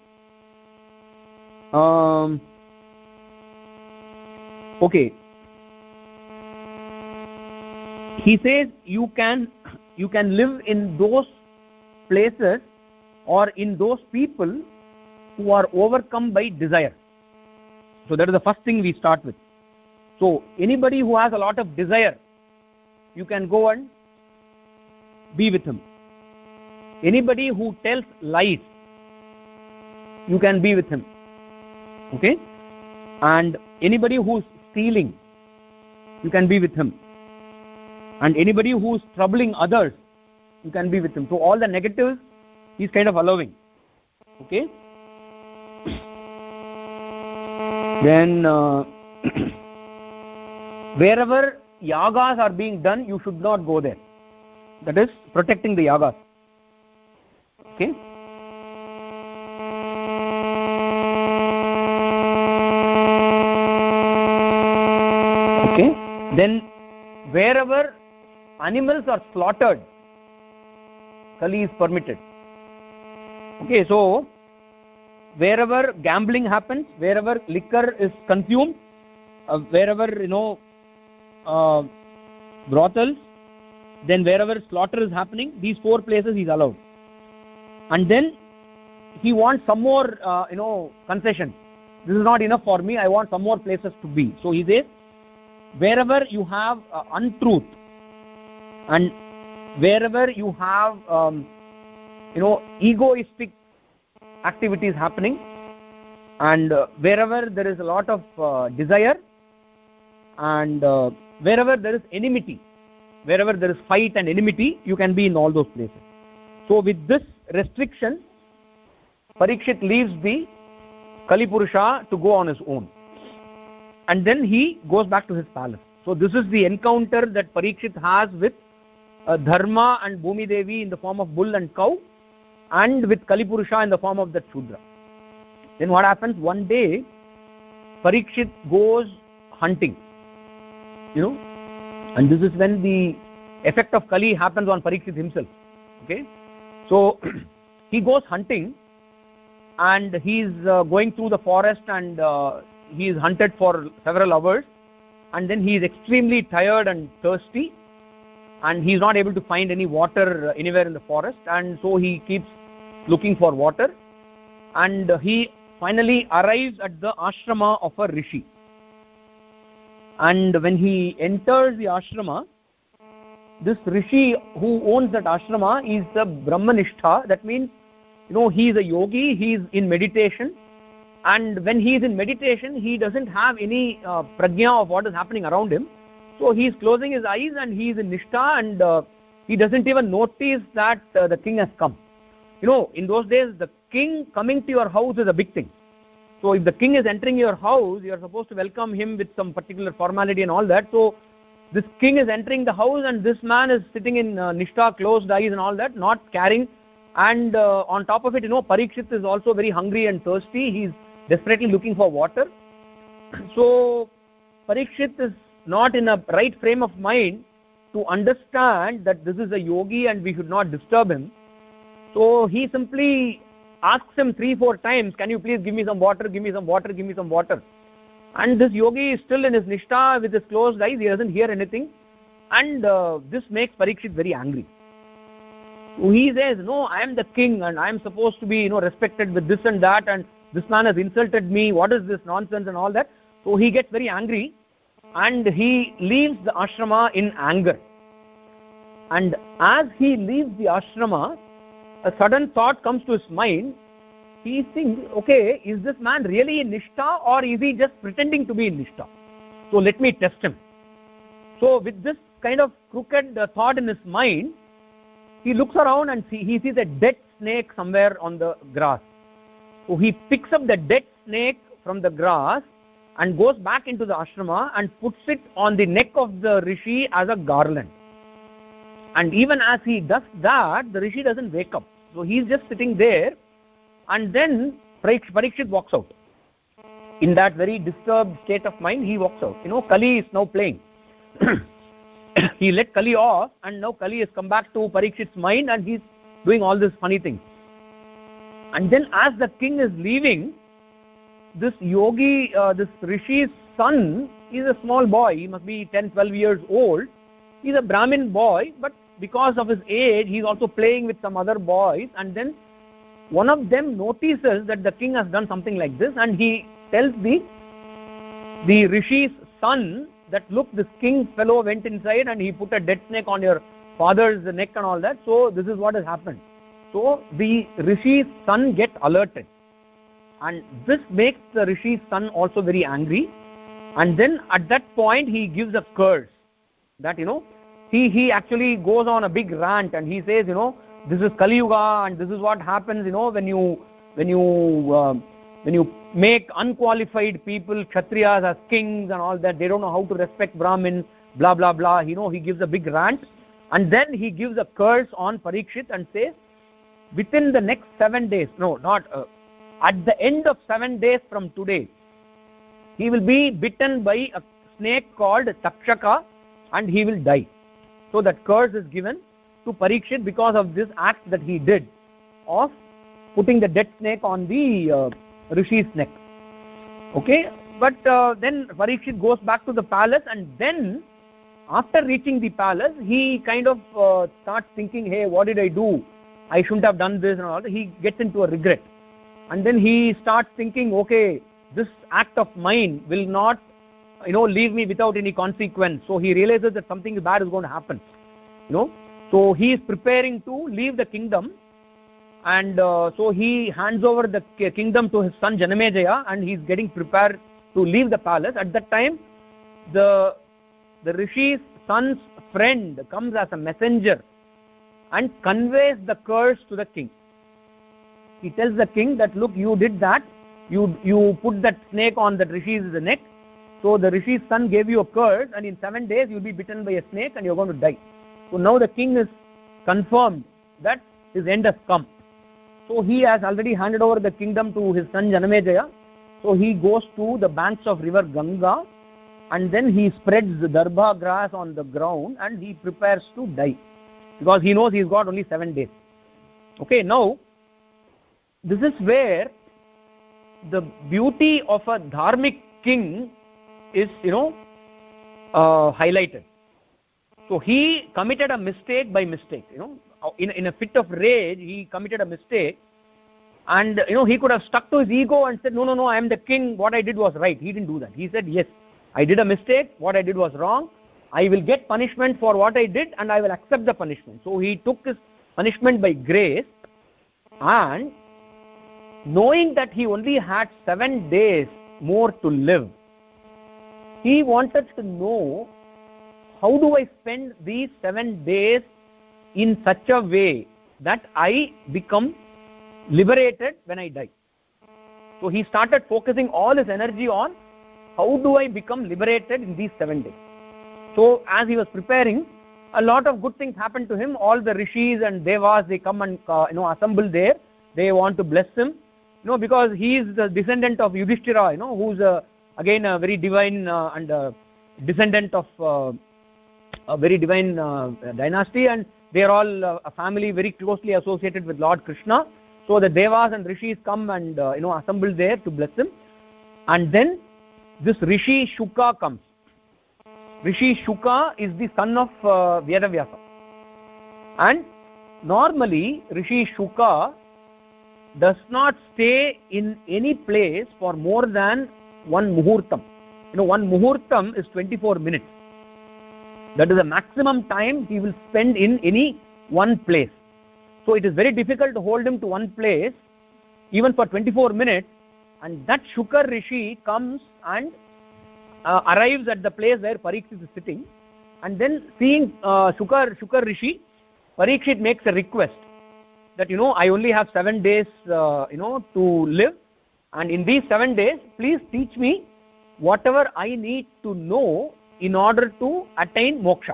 okay, he says you can live in those places or in those people who are overcome by desire. So that is the first thing we start with. So anybody who has a lot of desire, you can go and be with him. Anybody who tells lies, you can be with him. Okay, and anybody who's stealing, you can be with him. And anybody who's troubling others, you can be with him. So all the negatives he's kind of allowing. Okay, then wherever yagas are being done, you should not go there. That is protecting the yagas. Okay, okay, then wherever animals are slaughtered, Kali is permitted. Okay, so wherever gambling happens, wherever liquor is consumed, wherever brothels, then wherever slaughter is happening, these 4 places he is allowed. And then he wants some more concession. This is not enough for me, I want some more places to be. So he says wherever you have untruth, and wherever you have egoistic activities happening, and wherever there is a lot of desire, and wherever there is enmity, wherever there is fight and enmity, you can be in all those places. So with this restriction, Parikshit leaves the Kali Purusha to go on his own, and then he goes back to his palace. So this is the encounter that Parikshit has with Dharma and Bhumi Devi in the form of bull and cow, and with Kali Purusha in the form of that Shudra. Then what happens? One day Parikshit goes hunting, and this is when the effect of Kali happens on Parikshit himself. Okay, so he goes hunting, and he is going through the forest, and he is hunted for several hours, and then he is extremely tired and thirsty, and he is not able to find any water anywhere in the forest, and so he keeps looking for water, and he finally arrives at the ashrama of a rishi. And when he enters the ashrama, this rishi who owns that ashrama is the Brahmanishtha. That means he is a yogi, he is in meditation, and when he is in meditation, he doesn't have any prajna of what is happening around him. So he is closing his eyes and he is in nishtha, and he doesn't even notice that the king has come. In those days, the king coming to your house is a big thing. So if the king is entering your house, you are supposed to welcome him with some particular formality and all that. So this king is entering the house, and this man is sitting in nishtha, closed eyes and all that, not caring. And on top of it, Parikshit is also very hungry and thirsty. He is desperately looking for water. So Parikshit is not in a right frame of mind to understand that this is a yogi and we should not disturb him. So he simply asks him 3-4 times, can you please give me some water, give me some water, give me some water. And this yogi is still in his nishtha with his closed eyes, he doesn't hear anything, and this makes Parikshit very angry. So he says, no, I am the king and I am supposed to be respected with this and that, and this man has insulted me, what is this nonsense and all that. So he gets very angry and he leaves the ashrama in anger. And as he leaves the ashrama, a sudden thought comes to his mind. He thinks, okay, is this man really in nishtha or is he just pretending to be in nishtha? So let me test him. So with this kind of crooked thought in his mind, he looks around and he sees a dead snake somewhere on the grass. So he picks up the dead snake from the grass and goes back into the ashrama and puts it on the neck of the rishi as a garland. And even as he does that, the rishi doesn't wake up. So he's just sitting there, and then Parikshit walks out. In that very disturbed state of mind, he walks out. Kali is now playing. He let Kali off, and now Kali has come back to Parikshit's mind, and he's doing all these funny things. And then as the king is leaving, this yogi, this rishi's son, is a small boy. He must be 10, 12 years old. He's a Brahmin boy, but because of his age, he's also playing with some other boys. And then one of them notices that the king has done something like this, and he tells the rishi's son that, look, this king fellow went inside and he put a dead snake on your father's neck and all that. So this is what has happened. So the rishi's son gets alerted, and this makes the rishi's son also very angry. And then at that point he gives a curse that he actually goes on a big rant, and he says, this is Kali Yuga, and this is what happens when you make unqualified people Kshatriyas as kings and all that. They don't know how to respect Brahmins, blah blah blah. He gives a big rant, and then he gives a curse on Parikshit and says, within the next 7 days, at the end of 7 days from today, he will be bitten by a snake called Takshaka, and he will die. So that curse is given to Parikshit because of this act that he did of putting the dead snake on the rishi's neck. Okay, but then Parikshit goes back to the palace, and then after reaching the palace, he kind of starts thinking, hey, what did I do? I shouldn't have done this and all that. He gets into a regret, and then he starts thinking, okay, this act of mine will not leave me without any consequence. So he realizes that something bad is going to happen. So he is preparing to leave the kingdom, and so he hands over the kingdom to his son Janamejaya, and he's getting prepared to leave the palace. At that time, the rishi's son's friend comes as a messenger and conveys the curse to the king. He tells the king that, look, you did that. You put that snake on the rishi's neck. So the rishi's son gave you a curse, and in 7 days you'll be bitten by a snake and you're going to die. So now the king is confirmed that his end has come. So he has already handed over the kingdom to his son Janamejaya. So he goes to the banks of river Ganga, and then he spreads the darbha grass on the ground, and he prepares to die, because he knows he's got only 7 days. Okay, now this is where the beauty of a dharmic king is highlighted. So he committed a mistake by mistake. In a fit of rage, he committed a mistake, and he could have stuck to his ego and said, no, I am the king, what I did was right. He didn't do that. He said, yes, I did a mistake, what I did was wrong, I will get punishment for what I did, and I will accept the punishment. So he took his punishment by grace, and knowing that he only had 7 days more to live, he wanted to know, how do I spend these 7 days in such a way that I become liberated when I die? So he started focusing all his energy on, how do I become liberated in these 7 days? So as he was preparing, a lot of good things happened to him. All the rishis and devas, they come and assemble there. They want to bless him, because he is the descendant of Yudhishthira, who's again a very divine and descendant of a very divine dynasty, and they are all a family very closely associated with Lord Krishna. So the devas and rishis come and assemble there to bless him. And then this Rishi Shuka comes. Rishi Shuka is the son of Vedavyasa, and normally Rishi Shuka does not stay in any place for more than one muhurtam. One muhurtam is 24 minutes. That is the maximum time he will spend in any one place. So it is very difficult to hold him to one place even for 24 minutes. And that Shukar Rishi comes and arrives at the place where Parikshit is sitting, and then seeing Shukar Rishi, Parikshit makes a request that, I only have 7 days, to live, and in these 7 days, please teach me whatever I need to know in order to attain moksha.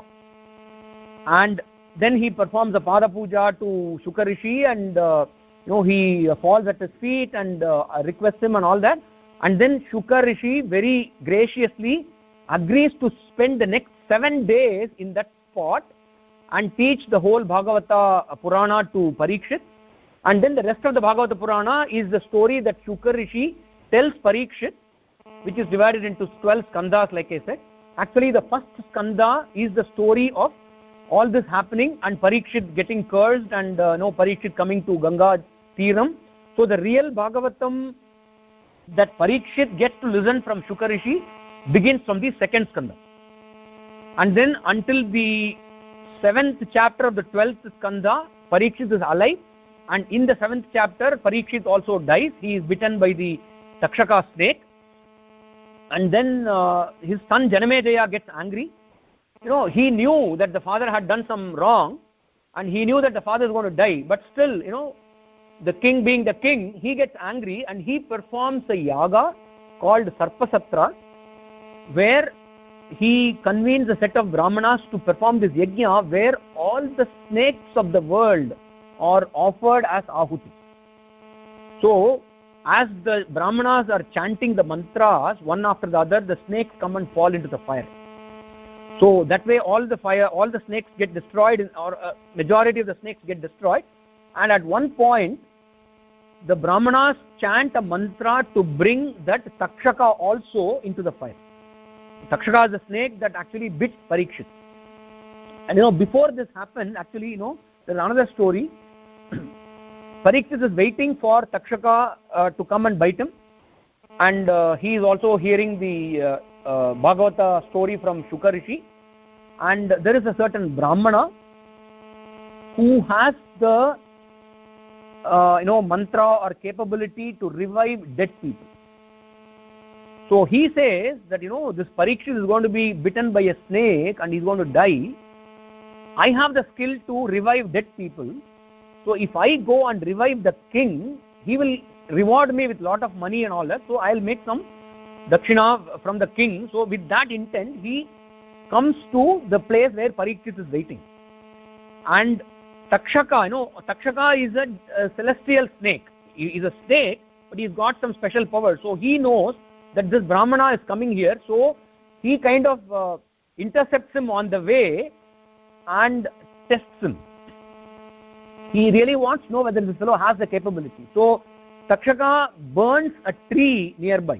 And then he performs a pada puja to Shuka Rishi, and he falls at his feet and requests him and all that. And then Shuka Rishi very graciously agrees to spend the next 7 days in that spot and teach the whole Bhagavata Purana to Parikshit. And then the rest of the Bhagavata Purana is the story that Shuka Rishi tells Parikshit, which is divided into 12 skandas, like I said. Actually, the first skanda is the story of all this happening and Parikshit getting cursed and Parikshit coming to Ganga Tiram. So the real Bhagavatam that Parikshit gets to listen from Shuka Rishi begins from the second skanda. And then until the 7th chapter of the 12th skanda, Parikshit is alive. And in the 7th chapter, Parikshit also dies. He is bitten by the Takshaka snake. And then his son Janamejaya gets angry. He knew that the father had done some wrong, and he knew that the father is going to die. But still, the king being the king, he gets angry and he performs a yaga called Sarpasatra, where he convenes a set of brahmanas to perform this yajna, where all the snakes of the world are offered as ahuti. So, as the brahmanas are chanting the mantras one after the other, the snakes come and fall into the fire. So that way all the snakes get destroyed, or majority of the snakes get destroyed. And at one point, the brahmanas chant a mantra to bring that Takshaka also into the fire. Takshaka is the snake that actually bit Parikshit. And before this happened, actually, there's another story. Parikshit is waiting for Takshaka to come and bite him, and he is also hearing the Bhagavata story from Shuka Rishi. And there is a certain Brahmana who has the mantra or capability to revive dead people. So he says that this Parikshit is going to be bitten by a snake and he's going to die. I have the skill to revive dead people. So if I go and revive the king, he will reward me with lot of money and all that. So I'll make some dakshina from the king. So with that intent, he comes to the place where Parikshit is waiting. And Takshaka, Takshaka is a celestial snake. He is a snake, but he's got some special power. So he knows that this Brahmana is coming here. So he kind of intercepts him on the way and tests him. He really wants to know whether this fellow has the capability. So Takshaka burns a tree nearby.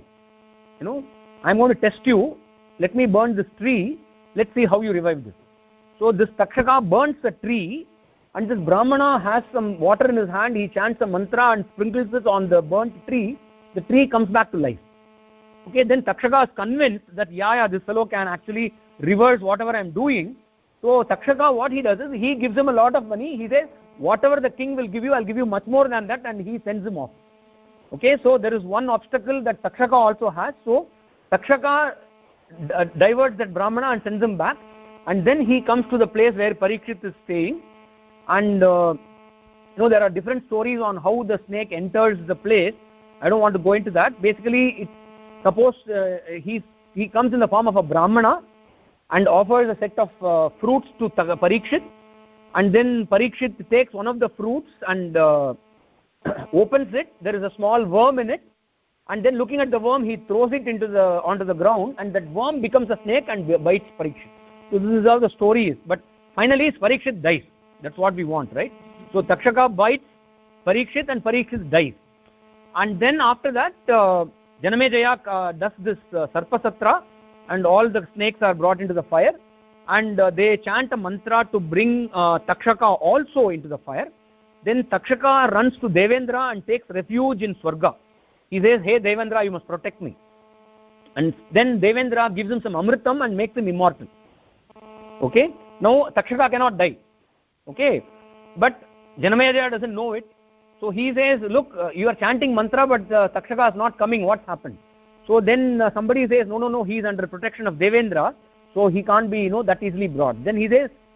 I'm going to test you. Let me burn this tree. Let's see how you revive this. So this Takshaka burns a tree, and this Brahmana has some water in his hand. He chants a mantra and sprinkles it on the burnt tree. The tree comes back to life. Okay, then Takshaka is convinced that this fellow can actually reverse whatever I'm doing. So Takshaka, what he does is he gives him a lot of money. He says, whatever the king will give you, I'll give you much more than that, and he sends him off. Okay, so there is one obstacle that Takshaka also has. So Takshaka diverts that Brahmana and sends him back, and then he comes to the place where Parikshit is staying. And there are different stories on how the snake enters the place. I don't want to go into that. Basically, suppose he comes in the form of a Brahmana and offers a set of fruits to Parikshit, and then Parikshit takes one of the fruits and opens it. There is a small worm in it, and then looking at the worm, he throws it onto the ground, and that worm becomes a snake and bites Parikshit. So this is how the story is. But finally, Parikshit dies. That's what we want, right? So Takshaka bites Parikshit and Parikshit dies. And then after that, Janamejaya does this Sarpasatra, and all the snakes are brought into the fire, and they chant a mantra to bring Takshaka also into the fire. Then Takshaka runs to Devendra and takes refuge in Swarga. He says, hey Devendra, you must protect me. And then Devendra gives him some Amritam and makes him immortal. Okay? Now Takshaka cannot die. Okay? But Janamejaya doesn't know it. So he says, look, you are chanting mantra, but Takshaka is not coming. What's happened? So then somebody says, no, he is under protection of Devendra, so he can't be, that easily brought. Then he says,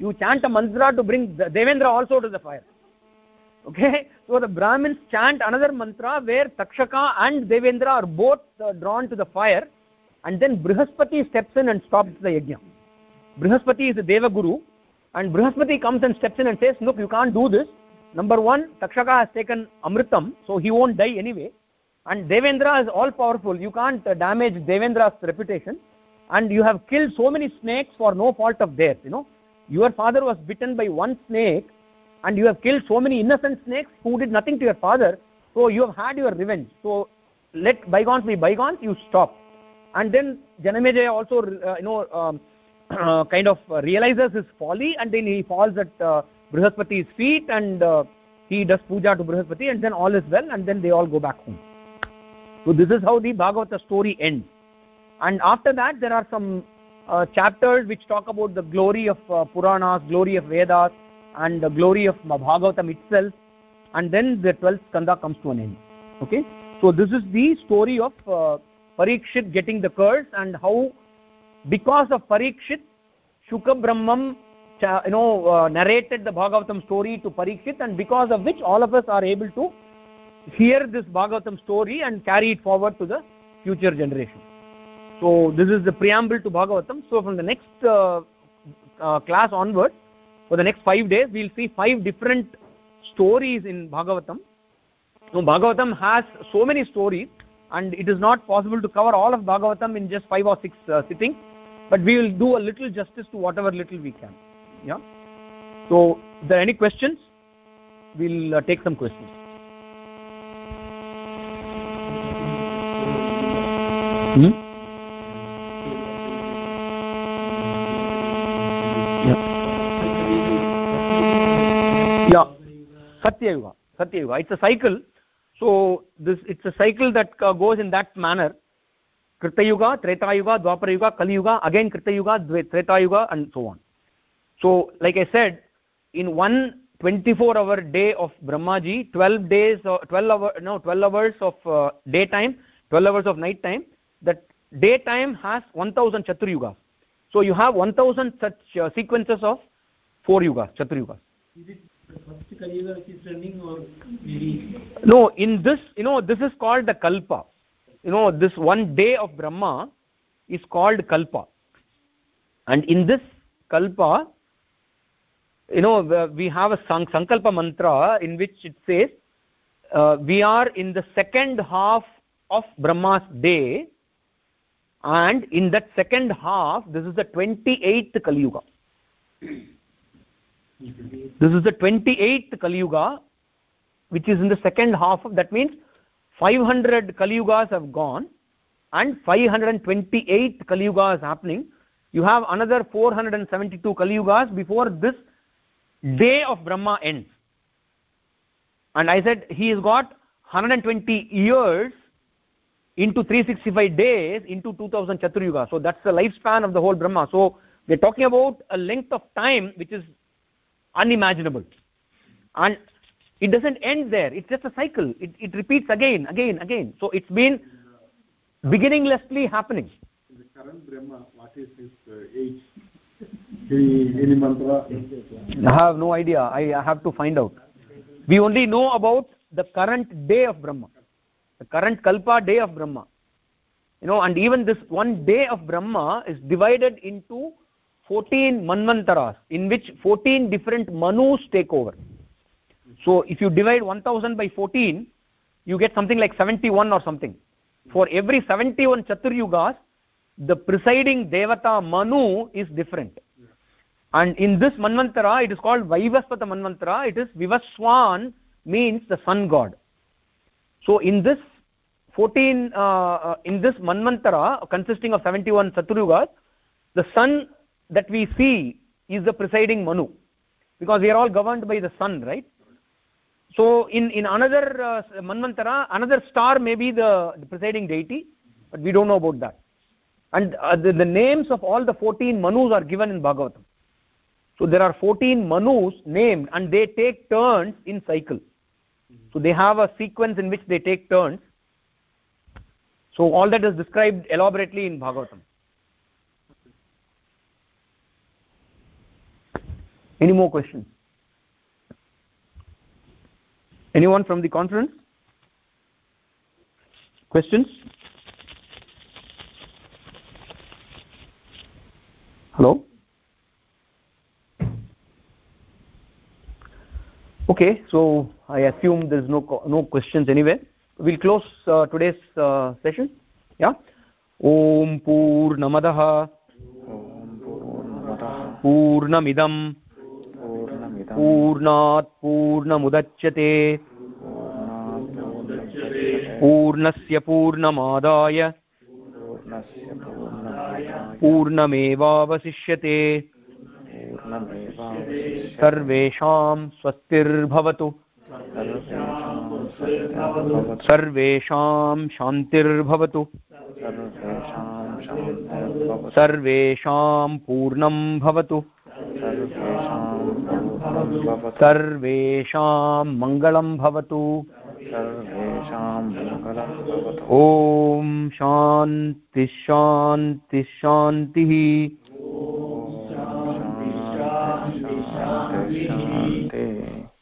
you chant a mantra to bring Devendra also to the fire. Okay, so the Brahmins chant another mantra where Takshaka and Devendra are both drawn to the fire, and then Brihaspati steps in and stops the yajna. Brihaspati is the Deva Guru, and Brihaspati comes and steps in and says, look, you can't do this. Number one, Takshaka has taken Amritam, so he won't die anyway. And Devendra is all powerful. You can't damage Devendra's reputation. And you have killed so many snakes for no fault of theirs. Your father was bitten by one snake, and you have killed so many innocent snakes who did nothing to your father. So you have had your revenge. So let bygones be bygones. You stop. And then Janamejaya also, kind of realizes his folly, and then he falls at Brihaspati's feet, and he does puja to Brihaspati, and then all is well, and then they all go back home. So this is how the Bhagavata story ends. And after that, there are some chapters which talk about the glory of Puranas, glory of Vedas, and the glory of Bhagavatam itself, and then the 12th skanda comes to an end. Okay, so this is the story of Parikshit getting the curse, and how because of Parikshit, Shuka Brahmam narrated the Bhagavatam story to Parikshit, and because of which all of us are able to hear this Bhagavatam story and carry it forward to the future generation. So this is the preamble to Bhagavatam. So from the next class onwards, for the next 5 days, we'll see 5 different stories in Bhagavatam. Now, Bhagavatam has so many stories, and it is not possible to cover all of Bhagavatam in just 5 or 6 sittings, but we will do a little justice to whatever little we can. Yeah. So, if there are any questions, we'll take some questions. Yeah, Satya Yuga. It's a cycle. So it's a cycle that goes in that manner. Krita Yuga, Treta Yuga, Dwapara Yuga, Kali Yuga, again Krita Yuga, Treta Yuga, and so on. So like I said, in one 24-hour day of Brahmaji, 12 hours of daytime, 12 hours of night time, that daytime has 1000 Chaturyugas. So you have 1000 such sequences of 4 yugas, Chaturyugas. Is it the first Kali Yuga which is running, or maybe? No, in this, this is called the Kalpa. This one day of Brahma is called Kalpa. And in this Kalpa, we have a Sankalpa mantra in which it says, we are in the second half of Brahma's day, and in that second half, this is the 28th Kali Yuga. This is the 28th Kali Yuga, which is in the second half of, that means 500 Kali Yugas have gone, and 528th Kali Yuga is happening. You have another 472 Kali Yugas before this day of Brahma ends. And I said he has got 120 years into 365 days into 2000 Chaturyuga. So that's the lifespan of the whole Brahma. So we're talking about a length of time which is unimaginable. And it doesn't end there. It's just a cycle. It repeats again. So it's been beginninglessly happening. In the current Brahma, what is his age? Any mantra? I have no idea. I have to find out. We only know about the current day of Brahma, the current Kalpa day of Brahma. And even this one day of Brahma is divided into 14 Manvantaras, in which 14 different Manus take over. So if you divide 1000 by 14, you get something like 71 or something. For every 71 Chaturyugas, the presiding Devata Manu is different. And in this Manvantara, it is called Vaivasvata Manvantara. It is Vivaswan, means the sun god. So in this 14, in this Manvantara, consisting of 71 Chaturyugas, the sun that we see is the presiding Manu, because we are all governed by the sun, right? So in another Manvantara, another star may be the presiding deity, but we don't know about that. And the names of all the 14 Manus are given in Bhagavatam. So there are 14 Manus named, and they take turns in cycle. So they have a sequence in which they take turns. So all that is described elaborately in Bhagavatam. Any more questions? Anyone from the conference? Questions? Hello? Okay, so I assume there's no questions anyway. We'll close today's session. Yeah. Om Purnamadaha Purnamidam Purnat Purnamudachyate Purnasya Purnamadaya Purnamevavasishyate Sarvesham Swastirбhavatu Sarvesham Shantirbhavatu Sarvesham Purnam Bhavatu Sarvesham Mangalam Bhavatu Om Shanti Shanti Shanti. Shanti.